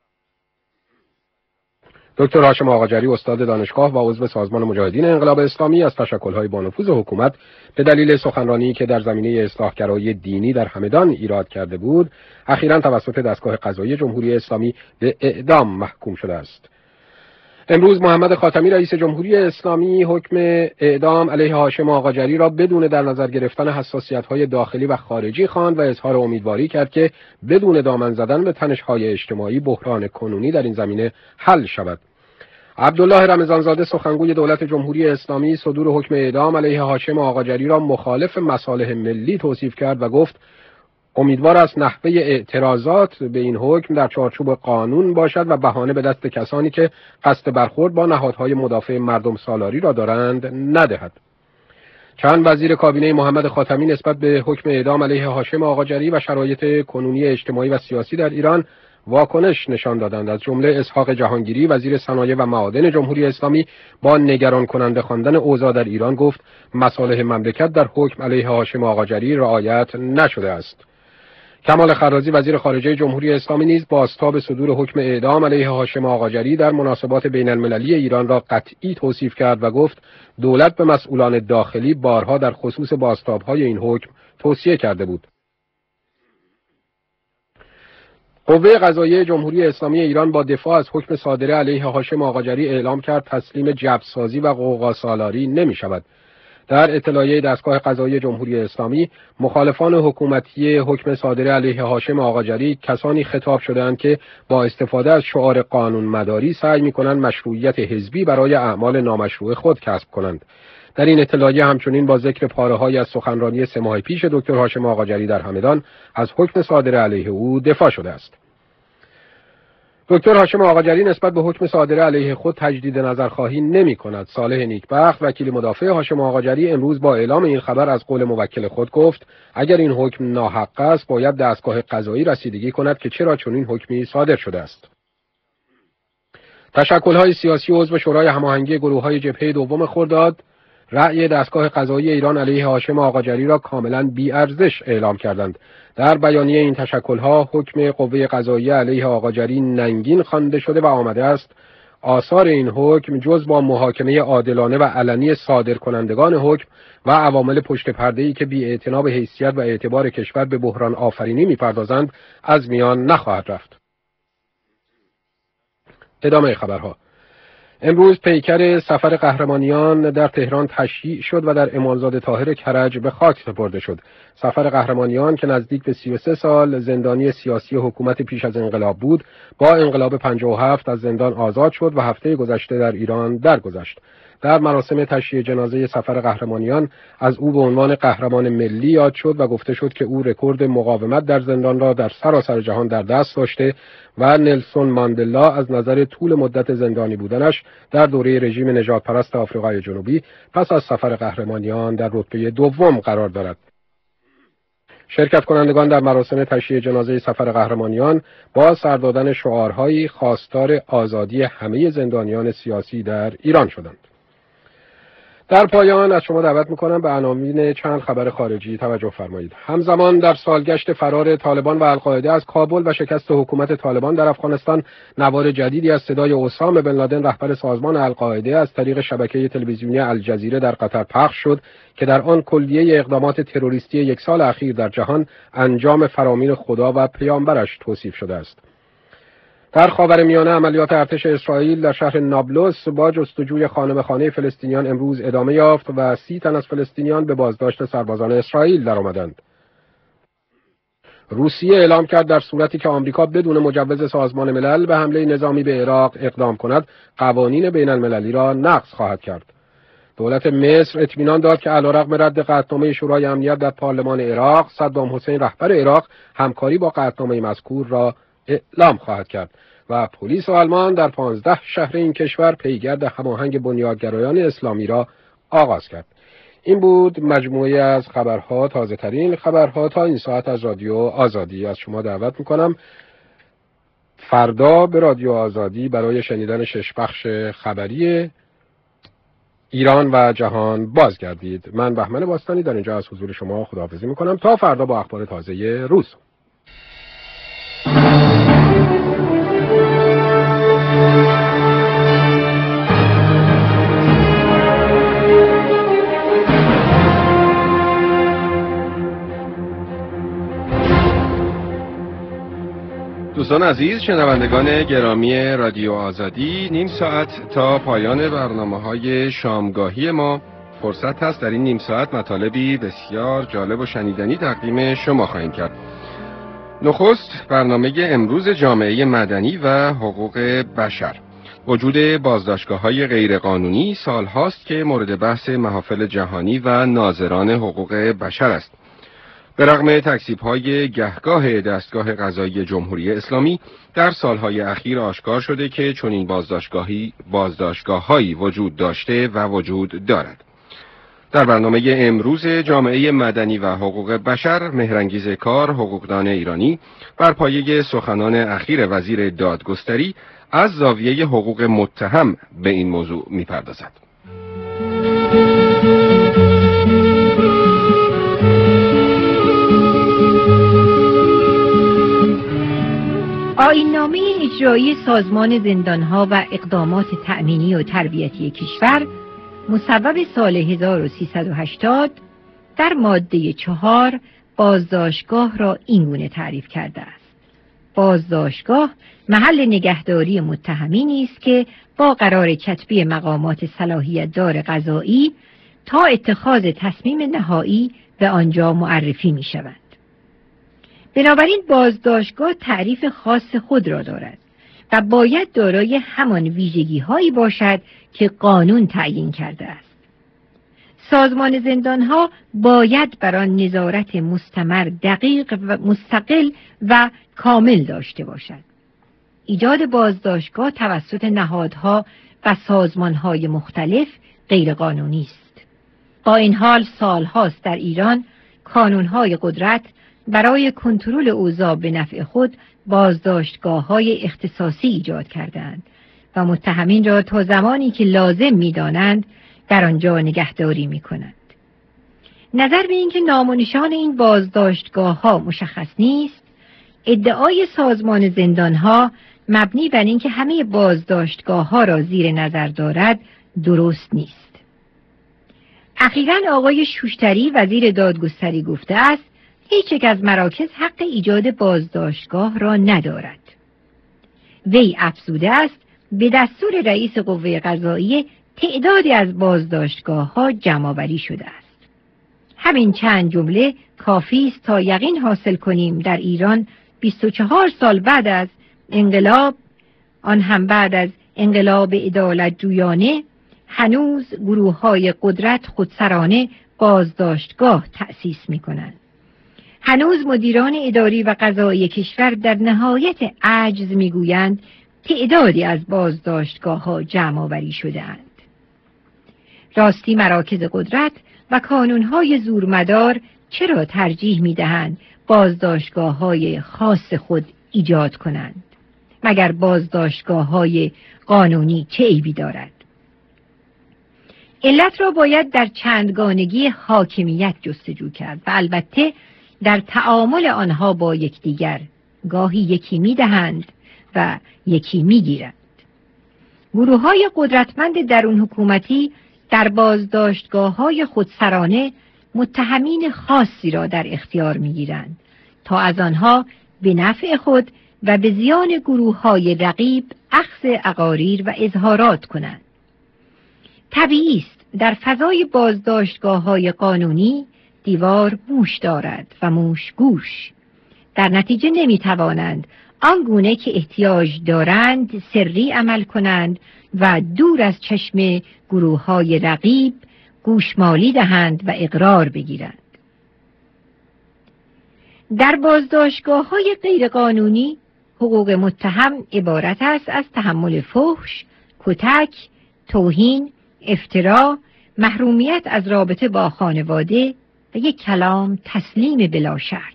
دکتر هاشم آقاجری استاد دانشگاه و عضو سازمان مجاهدین انقلاب اسلامی از تشکل‌های با نفوذ حکومت به دلیل سخنرانی که در زمینه اصلاحگرایی دینی در همدان ایراد کرده بود، اخیراً توسط دستگاه قضایی جمهوری اسلامی به اعدام محکوم شده است. امروز محمد خاتمی رئیس جمهوری اسلامی حکم اعدام علیه هاشم آقاجری را بدون در نظر گرفتن حساسیت‌های داخلی و خارجی خواند و اظهار امیدواری کرد که بدون دامن زدن به تنش‌های اجتماعی بحران کنونی در این زمینه حل شود. عبدالله رمضانزاده سخنگوی دولت جمهوری اسلامی صدور حکم اعدام علیه هاشم آقاجری را مخالف مصالح ملی توصیف کرد و گفت امیدوار است نحوه اعتراضات به این حکم در چارچوب قانون باشد و بهانه به دست کسانی که قصد برخورد با نهادهای مدافع مردم سالاری را دارند ندهد. چند وزیر کابینه محمد خاتمی نسبت به حکم اعدام علیه هاشم آقاجری و شرایط کنونی اجتماعی و سیاسی در ایران واکنش نشان دادند. از جمله اسحاق جهانگیری وزیر صنایع و معادن جمهوری اسلامی با نگران کننده خواندن اوضاع در ایران گفت مصالح مملکت در حکم علیه هاشم آقاجری رعایت نشده است. کمال خرازی وزیر خارجه جمهوری اسلامی نیز بازتاب صدور حکم اعدام علیه هاشم آقاجری در مناسبات بین المللی ایران را قطعی توصیف کرد و گفت دولت به مسئولان داخلی بارها در خصوص بازتاب‌های این حکم توصیه کرده بود. قوه قضاییه جمهوری اسلامی ایران با دفاع از حکم صادره علیه هاشم آقاجری اعلام کرد تسلیم جبرسازی و غوغاسالاری نمی شود. در اطلاعیه دستگاه قضایی جمهوری اسلامی، مخالفان حکومتی حکم صادره علیه هاشم آقاجری کسانی خطاب شدند که با استفاده از شعار قانون مداری سعی می‌کنند مشروعیت حزبی برای اعمال نامشروع خود کسب کنند. در این اطلاعیه همچنین با ذکر پاره‌های از سخنرانی سه ماه پیش دکتر هاشم آقاجری در همدان از حکم صادره علیه او دفاع شده است. دکتر هاشم آقاجری نسبت به حکم صادره علیه خود تجدید نظرخواهی نمی کند. صالح نیکبخت وکیل مدافع هاشم آقاجری امروز با اعلام این خبر از قول موکل خود گفت اگر این حکم ناحق است باید دستگاه قضایی رسیدگی کند که چرا چنین حکمی صادر شده است. تشکل‌های سیاسی عضو شورای هماهنگی گروه‌های جبهه دوم خرداد رأی دستگاه قضایی ایران علیه هاشم آقاجری را کاملا بی‌ارزش اعلام کردند. در بیانیه این تشکل‌ها حکم قوه قضاییه علیه آقاجری ننگین خوانده شده و آمده است آثار این حکم جز با محاکمه عادلانه و علنی صادرکنندگان حکم و عوامل پشت پرده‌ای که بی‌اعتنا به حیثیت و اعتبار کشور به بحران آفرینی می‌پردازند از میان نخواهد رفت. ادامه خبرها. امروز پیکر سفر قهرمانیان در تهران تشییع شد و در امامزاده طاهر کرج به خاک سپرده شد. سفر قهرمانیان که نزدیک به سی و سه سال زندانی سیاسی حکومت پیش از انقلاب بود، با انقلاب پنجاه و هفت از زندان آزاد شد و هفته گذشته در ایران درگذشت. در مراسم تشییع جنازه سفر قهرمانیان از او به عنوان قهرمان ملی یاد شد و گفته شد که او رکورد مقاومت در زندان را در سراسر جهان در دست داشته و نلسون ماندلا از نظر طول مدت زندانی بودنش در دوره رژیم نژاد پرست آفریقای جنوبی پس از سفر قهرمانیان در رتبه دوم قرار دارد. شرکت کنندگان در مراسم تشییع جنازه سفر قهرمانیان با سر دادن شعارهایی خواستار آزادی همه زندانیان سیاسی در ایران شدند. در پایان از شما دعوت میکنم به عناوین چند خبر خارجی توجه فرمایید. همزمان در سالگشت فرار طالبان و القاعده از کابل و شکست حکومت طالبان در افغانستان، نوار جدیدی از صدای اسامه بن لادن رهبر سازمان القاعده از طریق شبکه تلویزیونی الجزیره در قطر پخش شد که در آن کلیه اقدامات تروریستی یک سال اخیر در جهان انجام فرامین خدا و پیامبرش توصیف شده است. در خاورمیانه عملیات ارتش اسرائیل در شهر نابلس با جستجوی خانه به خانه فلسطینیان امروز ادامه یافت و سی تن از فلسطینیان به بازداشت سربازان اسرائیل درآمدند. روسیه اعلام کرد در صورتی که آمریکا بدون مجوز سازمان ملل به حمله نظامی به عراق اقدام کند، قوانین بین المللی را نقض خواهد کرد. دولت مصر اطمینان داد که علیرغم رد قطعنامه شورای امنیت در پارلمان عراق، صدام حسین رهبر عراق همکاری با قطعنامه مذکور را اعلام خواهد کرد و پلیس آلمان در پانزده شهر این کشور پیگرد هماهنگ بنیادگرایان اسلامی را آغاز کرد. این بود مجموعه از خبرها، تازه ترین خبرها تا این ساعت از رادیو آزادی. از شما دعوت میکنم فردا به رادیو آزادی برای شنیدن شش بخش خبری ایران و جهان بازگردید. من بهمن باستانی در اینجا از حضور شما خداحافظی میکنم تا فردا با اخبار تازه روز. دوستان عزیز، شنوندگان گرامی رادیو آزادی، نیم ساعت تا پایان برنامه‌های شامگاهی ما فرصت هست در این نیم ساعت مطالبی بسیار جالب و شنیدنی تقدیم شما خواهیم کرد. نخست برنامه امروز جامعه مدنی و حقوق بشر. وجود بازداشتگاه‌های غیرقانونی سالهاست که مورد بحث محافل جهانی و ناظران حقوق بشر است. به رغم تکذیب‌های گهگاه دستگاه قضایی جمهوری اسلامی، در سالهای اخیر آشکار شده که چنین بازداشتگاهی بازداشتگاه‌هایی وجود داشته و وجود دارد. در برنامه امروز جامعه مدنی و حقوق بشر، مهرانگیز کار، حقوقدان ایرانی، بر پایه سخنان اخیر وزیر دادگستری از زاویه حقوق متهم به این موضوع می‌پردازد. آیین‌نامه اجرایی سازمان زندانها و اقدامات تأمینی و تربیتی کشور مصوب سال هزار و سیصد و هشتاد در ماده چهار بازداشتگاه را اینگونه تعریف کرده است: بازداشتگاه محل نگهداری متهمینی است که با قرار کتبی مقامات صلاحیت دار قضایی تا اتخاذ تصمیم نهایی به آنجا معرفی می شوند. بنابراین بازداشتگاه تعریف خاص خود را دارد و باید دارای همان ویژگی هایی باشد که قانون تعیین کرده است. سازمان زندانها باید بر آن نظارت مستمر، دقیق و مستقل و کامل داشته باشد. ایجاد بازداشتگاه توسط نهادها و سازمانهای مختلف غیرقانونی است. با این حال سالهاست در ایران کانونهای قدرت برای کنترل اوضاع به نفع خود بازداشتگاه‌های اختصاصی ایجاد کردند و متهمین را تا زمانی که لازم می‌دانند در آنجا نگهداری می‌کنند. نظر به اینکه نام و نشان این بازداشتگاه‌ها مشخص نیست، ادعای سازمان زندان‌ها مبنی بر اینکه همه بازداشتگاه‌ها را زیر نظر دارد درست نیست. اخیراً آقای شوشتری وزیر دادگستری گفته است هیچ یک از مراکز حق ایجاد بازداشتگاه را ندارد. وی افزوده است به دستور رئیس قوه قضاییه تعدادی از بازداشتگاه‌ها جمع‌آوری شده است. همین چند جمله کافی است تا یقین حاصل کنیم در ایران بیست و چهار سال بعد از انقلاب، آن هم بعد از انقلاب عدالت جویانه، هنوز گروه‌های قدرت خودسرانه بازداشتگاه تأسیس می‌کنند. هنوز مدیران اداری و قضایی کشور در نهایت عجز میگویند تعدادی از بازداشتگاه‌ها جمع‌آوری شده‌اند. راستی مراکز قدرت و کانون‌های زورمدار چرا ترجیح می‌دهند بازداشتگاه‌های خاص خود ایجاد کنند؟ مگر بازداشتگاه‌های قانونی چه عیبی دارد؟ علت را باید در چندگانگی حاکمیت جستجو کرد و البته در تعامل آنها با یکدیگر، گاهی یکی می‌دهند و یکی می‌گیرند. گروه‌های قدرتمند درون حکومتی در بازداشتگاه‌های خودسرانه متهمین خاصی را در اختیار می‌گیرند تا از آنها به نفع خود و به زیان گروه‌های رقیب اخذ اقاریر و اظهارات کنند. طبیعی است در فضای بازداشتگاه‌های قانونی دیوار موش دارد و موش گوش. در نتیجه نمی‌توانند آنگونه که احتیاج دارند سری عمل کنند و دور از چشم گروه‌های رقیب گوشمالی دهند و اقرار بگیرند. در بازداشتگاه‌های غیرقانونی حقوق متهم عبارت است از تحمل فحش، کتک، توهین، افترا، محرومیت از رابطه با خانواده و یک کلام تسلیم بلا شرط.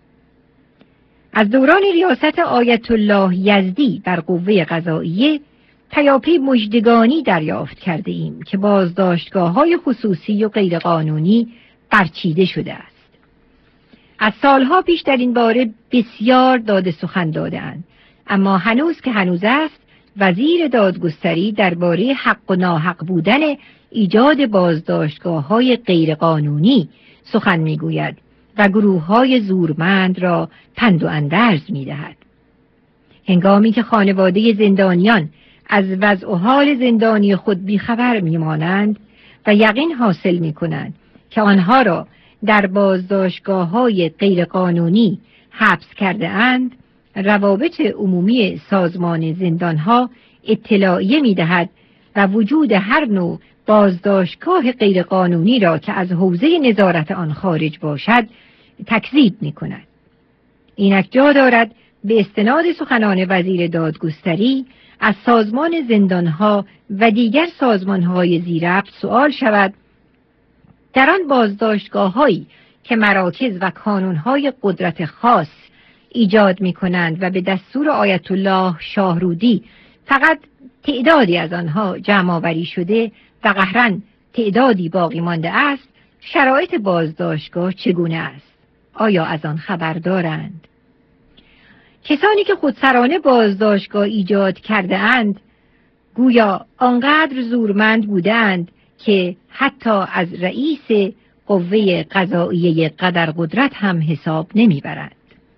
از دوران ریاست آیت الله یزدی بر قوه قضاییه پیاپی مژدگانی دریافت کرده ایم که بازداشتگاه‌های خصوصی و غیرقانونی برچیده شده است. از سالها پیش در این باره بسیار داد سخن داده‌اند، اما هنوز که هنوز است وزیر دادگستری درباره حق و ناحق بودن ایجاد بازداشتگاه‌های غیرقانونی سخن می‌گوید و گروه‌های زورمند را پند و اندرز می‌دهد. هنگامی که خانواده زندانیان از وضع و حال زندانی خود بیخبر می‌مانند و یقین حاصل می‌کنند که آنها را در بازداشتگاه‌های غیرقانونی حبس کرده اند، روابط عمومی سازمان زندانها اطلاعیه می‌دهد و وجود هر نوع بازداشتگاه غیرقانونی را که از حوزه نظارت آن خارج باشد تکذیب می‌کند. اینک جا دارد به استناد سخنان وزیر دادگستری از سازمان زندانها و دیگر سازمانهای زیرربط سؤال شود در آن بازداشتگاه‌هایی که مراکز و کانونهای قدرت خاص ایجاد می‌کنند و به دستور آیت الله شاهرودی فقط تعدادی از آنها جمع‌آوری شده و قهراً تعدادی باقی مانده است، شرایط بازداشتگاه چگونه است؟ آیا از آن خبر دارند؟ کسانی که خودسرانه بازداشتگاه ایجاد کرده اند گویا آنقدر زورمند بودند که حتی از رئیس قوه قضاییه قدرقدرت هم حساب نمیبرند.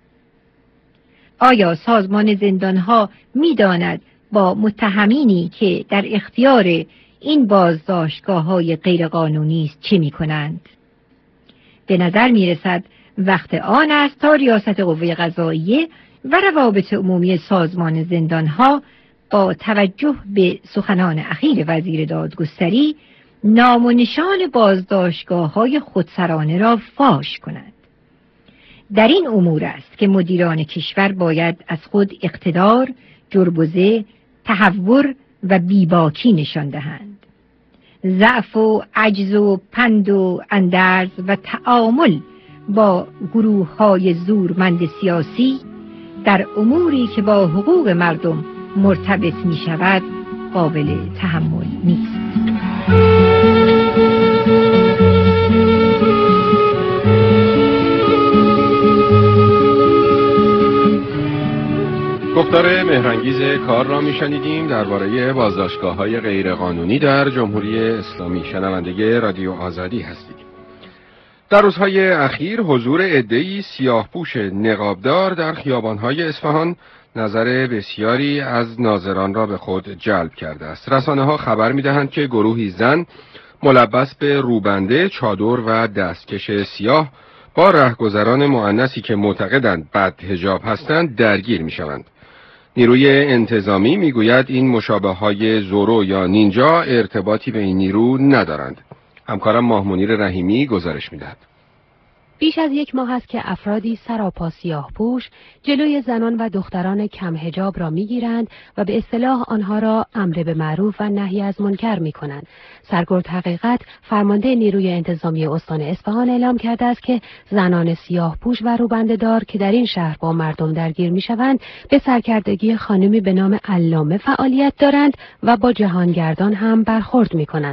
آیا سازمان زندانها میداند با متهمینی که در اختیار این بازداشتگاه‌های غیرقانونی است چه می‌کنند؟ به نظر می‌رسد وقت آن است تا ریاست قوه قضاییه و روابط عمومی سازمان زندانها با توجه به سخنان اخیر وزیر دادگستری نام و نشان بازداشتگاه‌های خودسرانه را فاش کنند. در این امور است که مدیران کشور باید از خود اقتدار، جربزه، تهور و بیباکی نشان دهند. ضعف و عجز و پند و اندرز و تعامل با گروه‌های زورمند سیاسی در اموری که با حقوق مردم مرتبط می شود قابل تحمل نیست. گفتار مهرانگیز کار را میشنیدیم درباره بازداشتگاه‌های غیرقانونی در جمهوری اسلامی. شنونده رادیو آزادی هستید. در روزهای اخیر حضور عده‌ای سیاه‌پوش نقابدار در خیابان‌های اصفهان نظر بسیاری از ناظران را به خود جلب کرده است. رسانه‌ها خبر می‌دهند که گروهی زن ملبس به روبنده، چادر و دستکش سیاه با رهگذران مؤنثی که معتقدند بدحجاب هستند درگیر می‌شوند. نیروی انتظامی میگوید این مشابه‌های زورو یا نینجا ارتباطی به این نیرو ندارند. همکارم ماه منیر رحیمی گزارش میدهد. بیش از یک ماه است که افرادی سراپا سیاه‌پوش جلوی زنان و دختران کم حجاب را میگیرند و به اصطلاح آنها را امر به معروف و نهی از منکر میکنند. سرگرد حقیقت فرمانده نیروی انتظامی استان اصفهان اعلام کرده است که زنان سیاه‌پوش و روبنده‌دار که در این شهر با مردم درگیر میشوند به سرکردگی خانمی به نام علامه فعالیت دارند و با جهانگردان هم برخورد میکنند.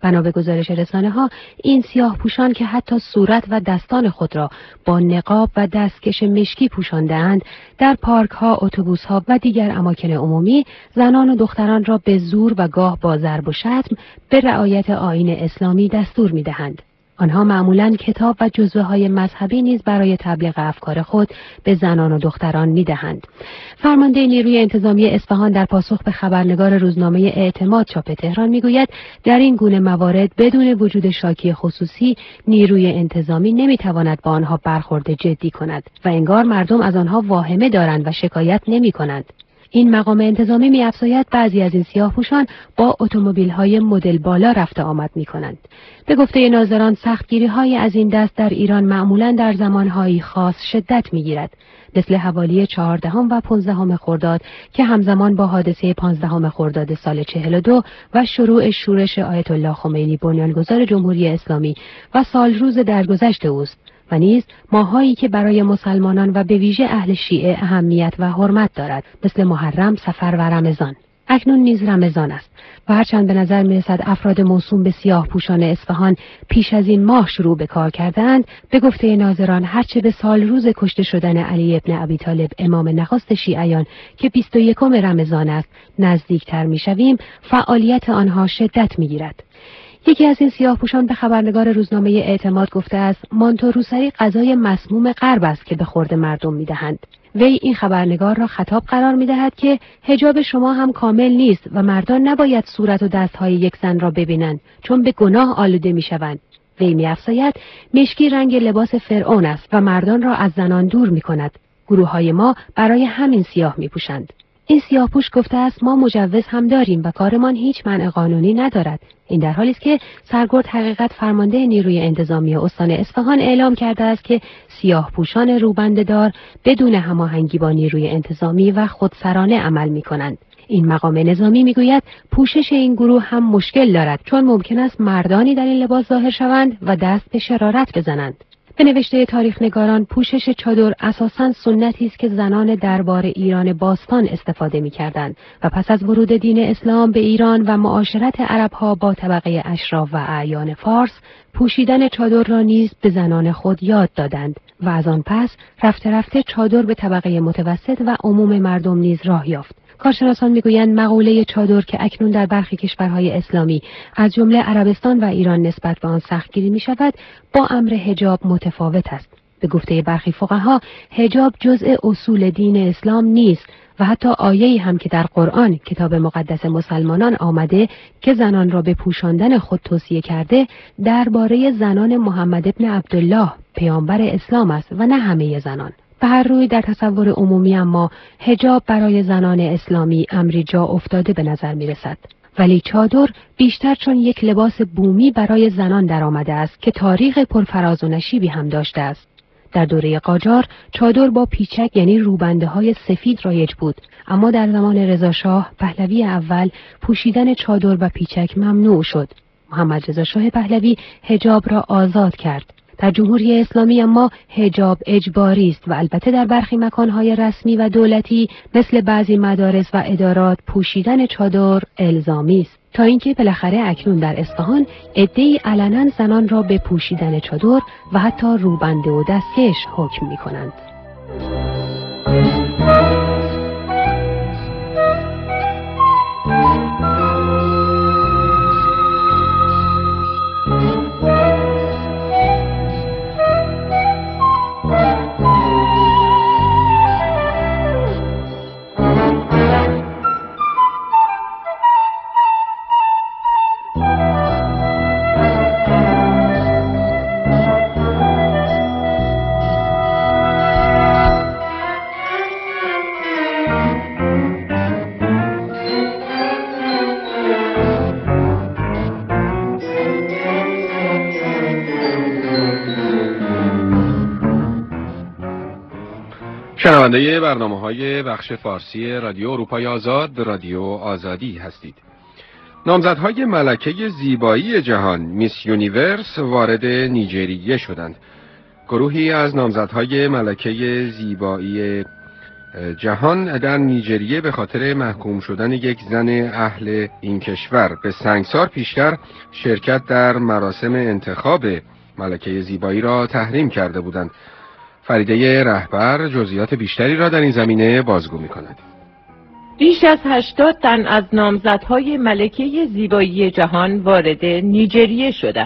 بنا به گزارش رسانه‌ها این سیاه‌پوشان که حتی صورت و دستان خود را با نقاب و دستکش مشکی پوشانده‌اند، در پارک‌ها، اتوبوس‌ها و دیگر اماکن عمومی زنان و دختران را به زور و گاه با ضرب و شتم به رعایت آیین اسلامی دستور می‌دهند. آنها معمولاً کتاب و جزوه‌های مذهبی نیز برای تبلیغ افکار خود به زنان و دختران می‌دهند. فرمانده نیروی انتظامی اصفهان در پاسخ به خبرنگار روزنامه اعتماد چاپ تهران می‌گوید در این گونه موارد بدون وجود شاکی خصوصی نیروی انتظامی نمی‌تواند با آنها برخورد جدی کند و انگار مردم از آنها واهمه دارند و شکایت نمی‌کنند. این مقام انتظامی می‌افزاید بعضی از این سیاه‌پوشان با اتومبیل‌های مدل بالا رفت آمد می‌کنند. به گفته ناظران سختگیری‌های از این دست در ایران معمولاً در زمان‌های خاص شدت می‌گیرد، مثل حوالی چهاردهم و پانزدهم خرداد که همزمان با حادثه پانزدهم خرداد سال چهل و دو و شروع شورش آیت الله خمینی بنیانگذار جمهوری اسلامی و سال روز درگذشت اوست و نیز ماهایی که برای مسلمانان و به ویژه اهل شیعه اهمیت و حرمت دارد، مثل محرم، صفر و رمضان. اکنون نیز رمضان است و هرچند به نظر می‌رسد افراد موسوم به سیاه پوشان اصفهان پیش از این ماه شروع به کار کردند، به گفته ناظران هرچه به سال روز کشته شدن علی ابن ابی طالب امام نخست شیعیان که بیست و یکم رمضان است نزدیکتر می‌شویم، فعالیت آنها شدت می‌گیرد. یکی از این سیاه‌پوشان به خبرنگار روزنامه اعتماد گفته است مانتو روسری غذای مسموم غرب است که به خورد مردم می‌دهند. وی این خبرنگار را خطاب قرار می‌دهد که حجاب شما هم کامل نیست و مردان نباید صورت و دست‌های یک زن را ببینند چون به گناه آلوده می‌شوند. وی می‌افزاید مشکی رنگ لباس فرعون است و مردان را از زنان دور می‌کند. گروه‌های ما برای همین سیاه می‌پوشند. این سیاه‌پوش گفته است ما مجوز هم داریم و کارمان هیچ منع قانونی ندارد. این در حالی است که سرگرد حقیقت فرمانده نیروی انتظامی استان اصفهان اعلام کرده است که سیاه‌پوشان روبنده‌دار بدون هماهنگی با نیروی انتظامی و خودسرانه عمل می‌کنند. این مقام نظامی میگوید پوشش این گروه هم مشکل دارد چون ممکن است مردانی در این لباس ظاهر شوند و دست به شرارت بزنند. به نوشته تاریخ نگاران پوشش چادر اساساً سنتی است که زنان دربار ایران باستان استفاده می‌کردند و پس از ورود دین اسلام به ایران و معاشرت عرب‌ها با طبقه اشراف و اعیان فارس پوشیدن چادر را نیز به زنان خود یاد دادند و از آن پس رفته رفته چادر به طبقه متوسط و عموم مردم نیز راه یافت. کارشناسان میگویند مقوله چادر که اکنون در برخی کشورهای اسلامی از جمله عربستان و ایران نسبت به آن سختگیری می شود با امر حجاب متفاوت است. به گفته برخی فقها حجاب جزء اصول دین اسلام نیست و حتی آیه‌ای هم که در قرآن کتاب مقدس مسلمانان آمده که زنان را به پوشاندن خود توصیه کرده درباره زنان محمد ابن عبدالله پیامبر اسلام است و نه همه زنان. به هر روی در تصور عمومی اما حجاب برای زنان اسلامی امری جا افتاده به نظر می رسد. ولی چادر بیشتر چون یک لباس بومی برای زنان در آمده است که تاریخ پرفراز و نشیبی هم داشته است. در دوره قاجار چادر با پیچک یعنی روبنده های سفید رایج بود، اما در زمان رضا شاه پهلوی اول پوشیدن چادر و پیچک ممنوع شد. محمد رضا شاه پهلوی حجاب را آزاد کرد. در جمهوری اسلامی اما حجاب اجباری است و البته در برخی مکانهای رسمی و دولتی مثل بعضی مدارس و ادارات پوشیدن چادر الزامی است، تا اینکه بالاخره اکنون در اصفهان عده‌ای علنا زنان را به پوشیدن چادر و حتی روبنده و دستکش حکم می‌کنند. شنونده برنامه‌های بخش فارسی رادیو اروپای آزاد به رادیو آزادی هستید. نامزدهای ملکه زیبایی جهان میس یونیورس وارد نیجریه شدند. گروهی از نامزدهای ملکه زیبایی جهان در نیجریه به خاطر محکوم شدن یک زن اهل این کشور به سنگسار پیشتر شرکت در مراسم انتخاب ملکه زیبایی را تحریم کرده بودند. فریده رهبر جزئیات بیشتری را در این زمینه بازگو می‌کند. بیش از هشتاد تن از نامزدهای ملکه زیبایی جهان وارد نیجریه شدند.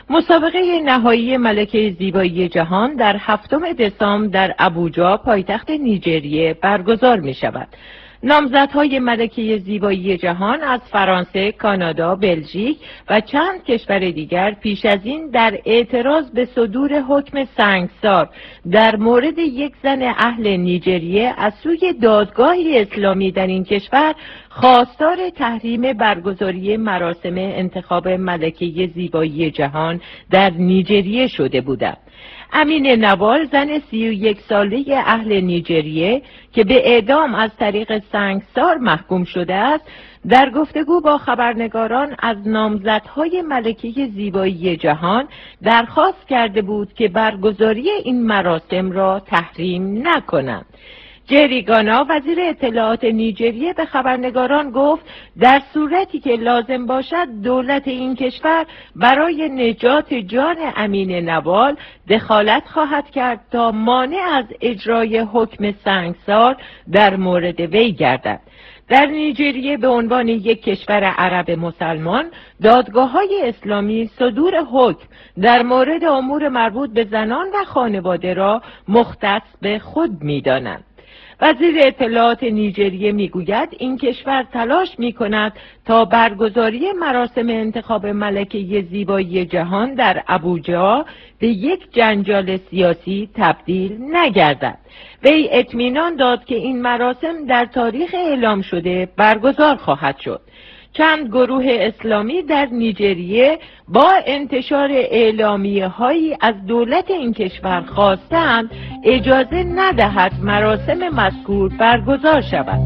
مسابقه نهایی ملکه زیبایی جهان در هفتم دسامبر در ابوجا پایتخت نیجریه برگزار می شود. نامزدهای ملکه زیبایی جهان از فرانسه، کانادا، بلژیک و چند کشور دیگر پیش از این در اعتراض به صدور حکم سنگسار در مورد یک زن اهل نیجریه از سوی دادگاهی اسلامی در این کشور خواستار تحریم برگزاری مراسم انتخاب ملکه زیبایی جهان در نیجریه شده بودند. امین نوال، زن سی و یک ساله اهل نیجریه که به اعدام از طریق سنگسار محکوم شده است، در گفتگو با خبرنگاران از نامزدهای ملکه زیبایی جهان درخواست کرده بود که برگزاری این مراسم را تحریم نکنند. جری گانا، وزیر اطلاعات نیجریه، به خبرنگاران گفت در صورتی که لازم باشد دولت این کشور برای نجات جان امین نوال دخالت خواهد کرد تا مانع از اجرای حکم سنگسار در مورد وی گردد. در نیجریه به عنوان یک کشور عرب مسلمان، دادگاه‌های اسلامی صدور حکم در مورد امور مربوط به زنان و خانواده را مختص به خود می‌دانند. وزیر اطلاعات نیجریه میگوید این کشور تلاش میکند تا برگزاری مراسم انتخاب ملکه زیبایی جهان در ابوجا به یک جنجال سیاسی تبدیل نگردد. وی اطمینان داد که این مراسم در تاریخ اعلام شده برگزار خواهد شد. چند گروه اسلامی در نیجریه با انتشار اعلامیه هایی از دولت این کشور خواستند اجازه ندهد مراسم مذکور برگزار شود.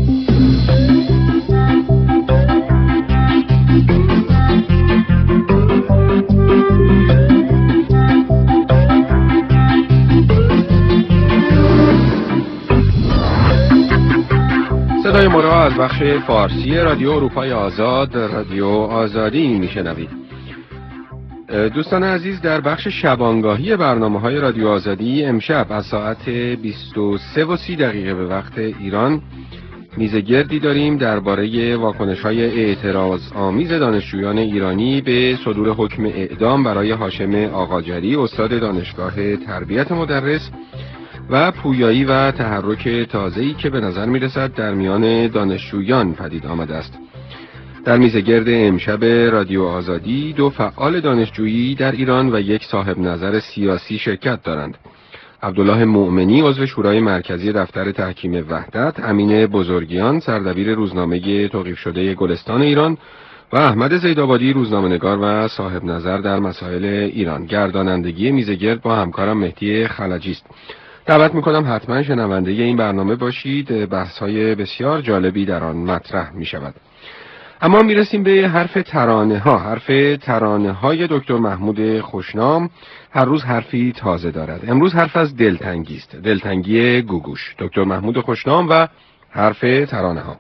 صدای ما را از بخش فارسی رادیو اروپای آزاد، رادیو آزادی میشنوید. دوستان عزیز، در بخش شبانگاهی برنامه‌های رادیو آزادی امشب از ساعت بیست و سه و سی دقیقه به وقت ایران میزگردی داریم درباره واکنش‌های اعتراض آمیز دانشجویان ایرانی به صدور حکم اعدام برای هاشم آقاجری، استاد دانشگاه تربیت مدرس، و پویایی و تحرک تازه‌ای که به نظر می‌رسد در میان دانشجویان پدید آمده است. در میزگرد امشب رادیو آزادی دو فعال دانشجویی در ایران و یک صاحب نظر سیاسی شرکت دارند. عبدالله مؤمنی، عضو شورای مرکزی دفتر تحکیم وحدت، امین بزرگیان، سردبیر روزنامه توقیف شده گلستان ایران، و احمد زیدآبادی، روزنامه‌نگار و صاحب نظر در مسائل ایران. گردانندگی میزگرد با همکارم مهدی خلجی است. دعوت میکنم حتما شنونده این برنامه باشید. بحث‌های بسیار جالبی در آن مطرح میشود. اما میرسیم به حرف ترانه ها. حرف ترانه های دکتر محمود خوشنام هر روز حرفی تازه دارد. امروز حرف از دلتنگی است. دلتنگی گوگوش. دکتر محمود خوشنام و حرف ترانه ها.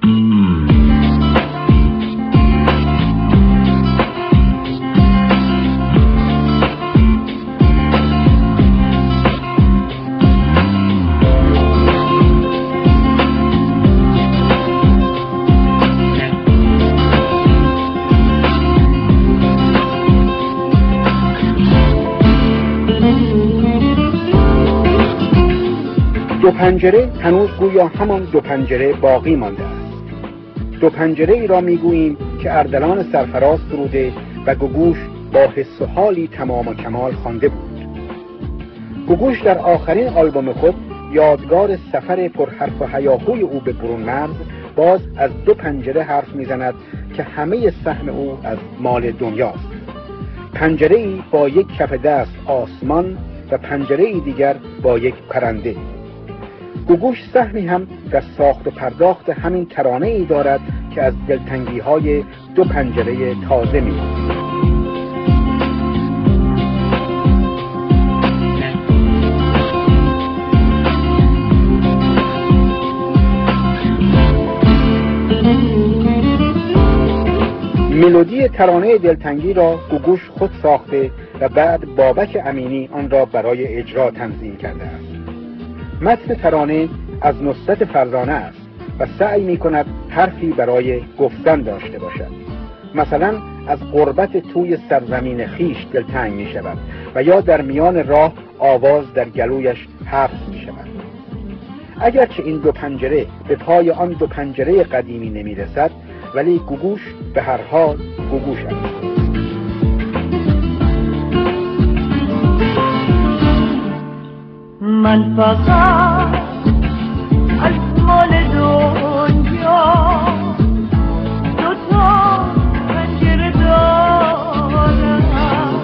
دو پنجره هنوز گویا همان دو پنجره باقی مانده است. دو پنجره ای را میگوییم که اردلان سرفراز سروده و گوگوش با حس و حالی تمام و کمال خوانده بود. گوگوش در آخرین آلبوم خود یادگار سفر پرحرف و هیاهوی او به برون مرز باز از دو پنجره حرف میزند که همه سهم او از مال دنیاست. پنجره ای با یک کف دست آسمان و پنجره ای دیگر با یک پرنده. گوگوش سهمی هم در ساخت و پرداخت همین ترانه ای دارد که از دلتنگی های دو پنجره تازه می ملودی ترانه دلتنگی را گوگوش خود ساخته و بعد بابک امینی آن را برای اجرا تنظیم کرده است. متن ترانه از نصرت فرزانه است و سعی می کند حرفی برای گفتن داشته باشد. مثلا از غربت توی سرزمین خیش دلتنگ می شود و یا در میان راه آواز در گلویش حبس می شود. اگرچه این دو پنجره به پای آن دو پنجره قدیمی نمی رسد، ولی گوگوش به هر حال گوگوش است. من فقط از مال دنیا دو تا پنجره دارم،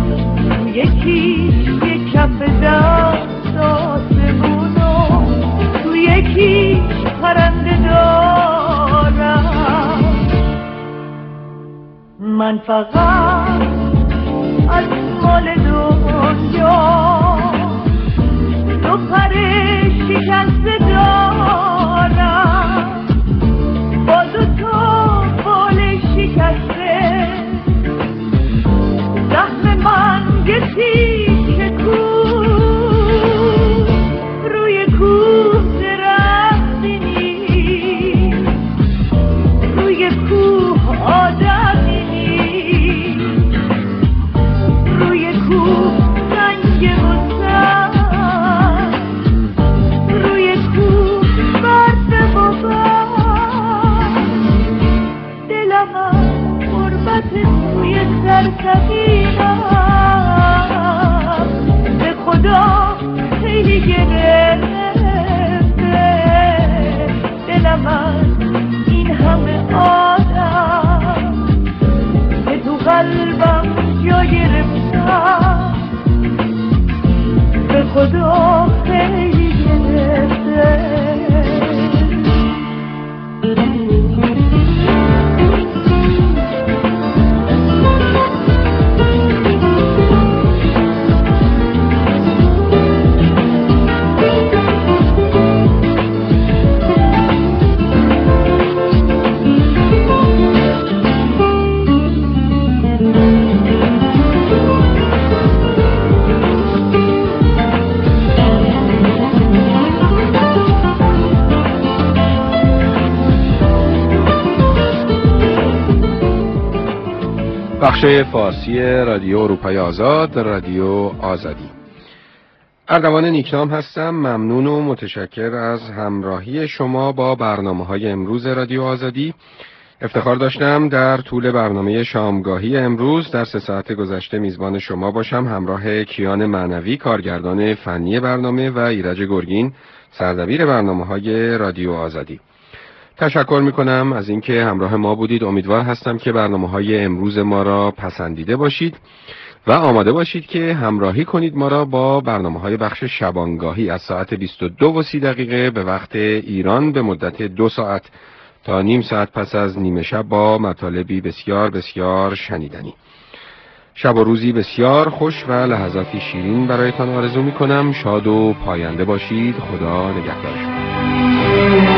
یکیش یک کف دست آسمون و تو یکیش پرنده دارم. من فقط از مال دنیا دو پر شکسته دارم، با دو تا بال شکسته زخم من گسی که کوه روی کوه درختی نیست، روی کوه آدمی نیست، روی کوه سنگ و به خدا خیلی گرفته دلم از این همه آدم که تو قلبم جا گرفتم، به خدا خیلی گرفته. بخش فارسی رادیو اروپای آزاد، رادیو آزادی. اردوان نیکنام هستم. ممنون و متشکر از همراهی شما با برنامه‌های امروز رادیو آزادی. افتخار داشتم در طول برنامه شامگاهی امروز در سه ساعت گذشته میزبان شما باشم، همراه کیان معنوی کارگردان فنی برنامه و ایرج گرگین سردبیر برنامه‌های رادیو آزادی. تشکر میکنم از اینکه همراه ما بودید. امیدوار هستم که برنامه‌های امروز ما را پسندیده باشید و آماده باشید که همراهی کنید ما را با برنامه‌های بخش شبانگاهی از ساعت بیست و دو و سی دقیقه به وقت ایران به مدت دو ساعت تا نیم ساعت پس از نیمه شب با مطالبی بسیار بسیار شنیدنی. شب و روزی بسیار خوش و لحظاتی شیرین برایتان آرزو میکنم. شاد و پاینده باشید. خدا نگهدار شما.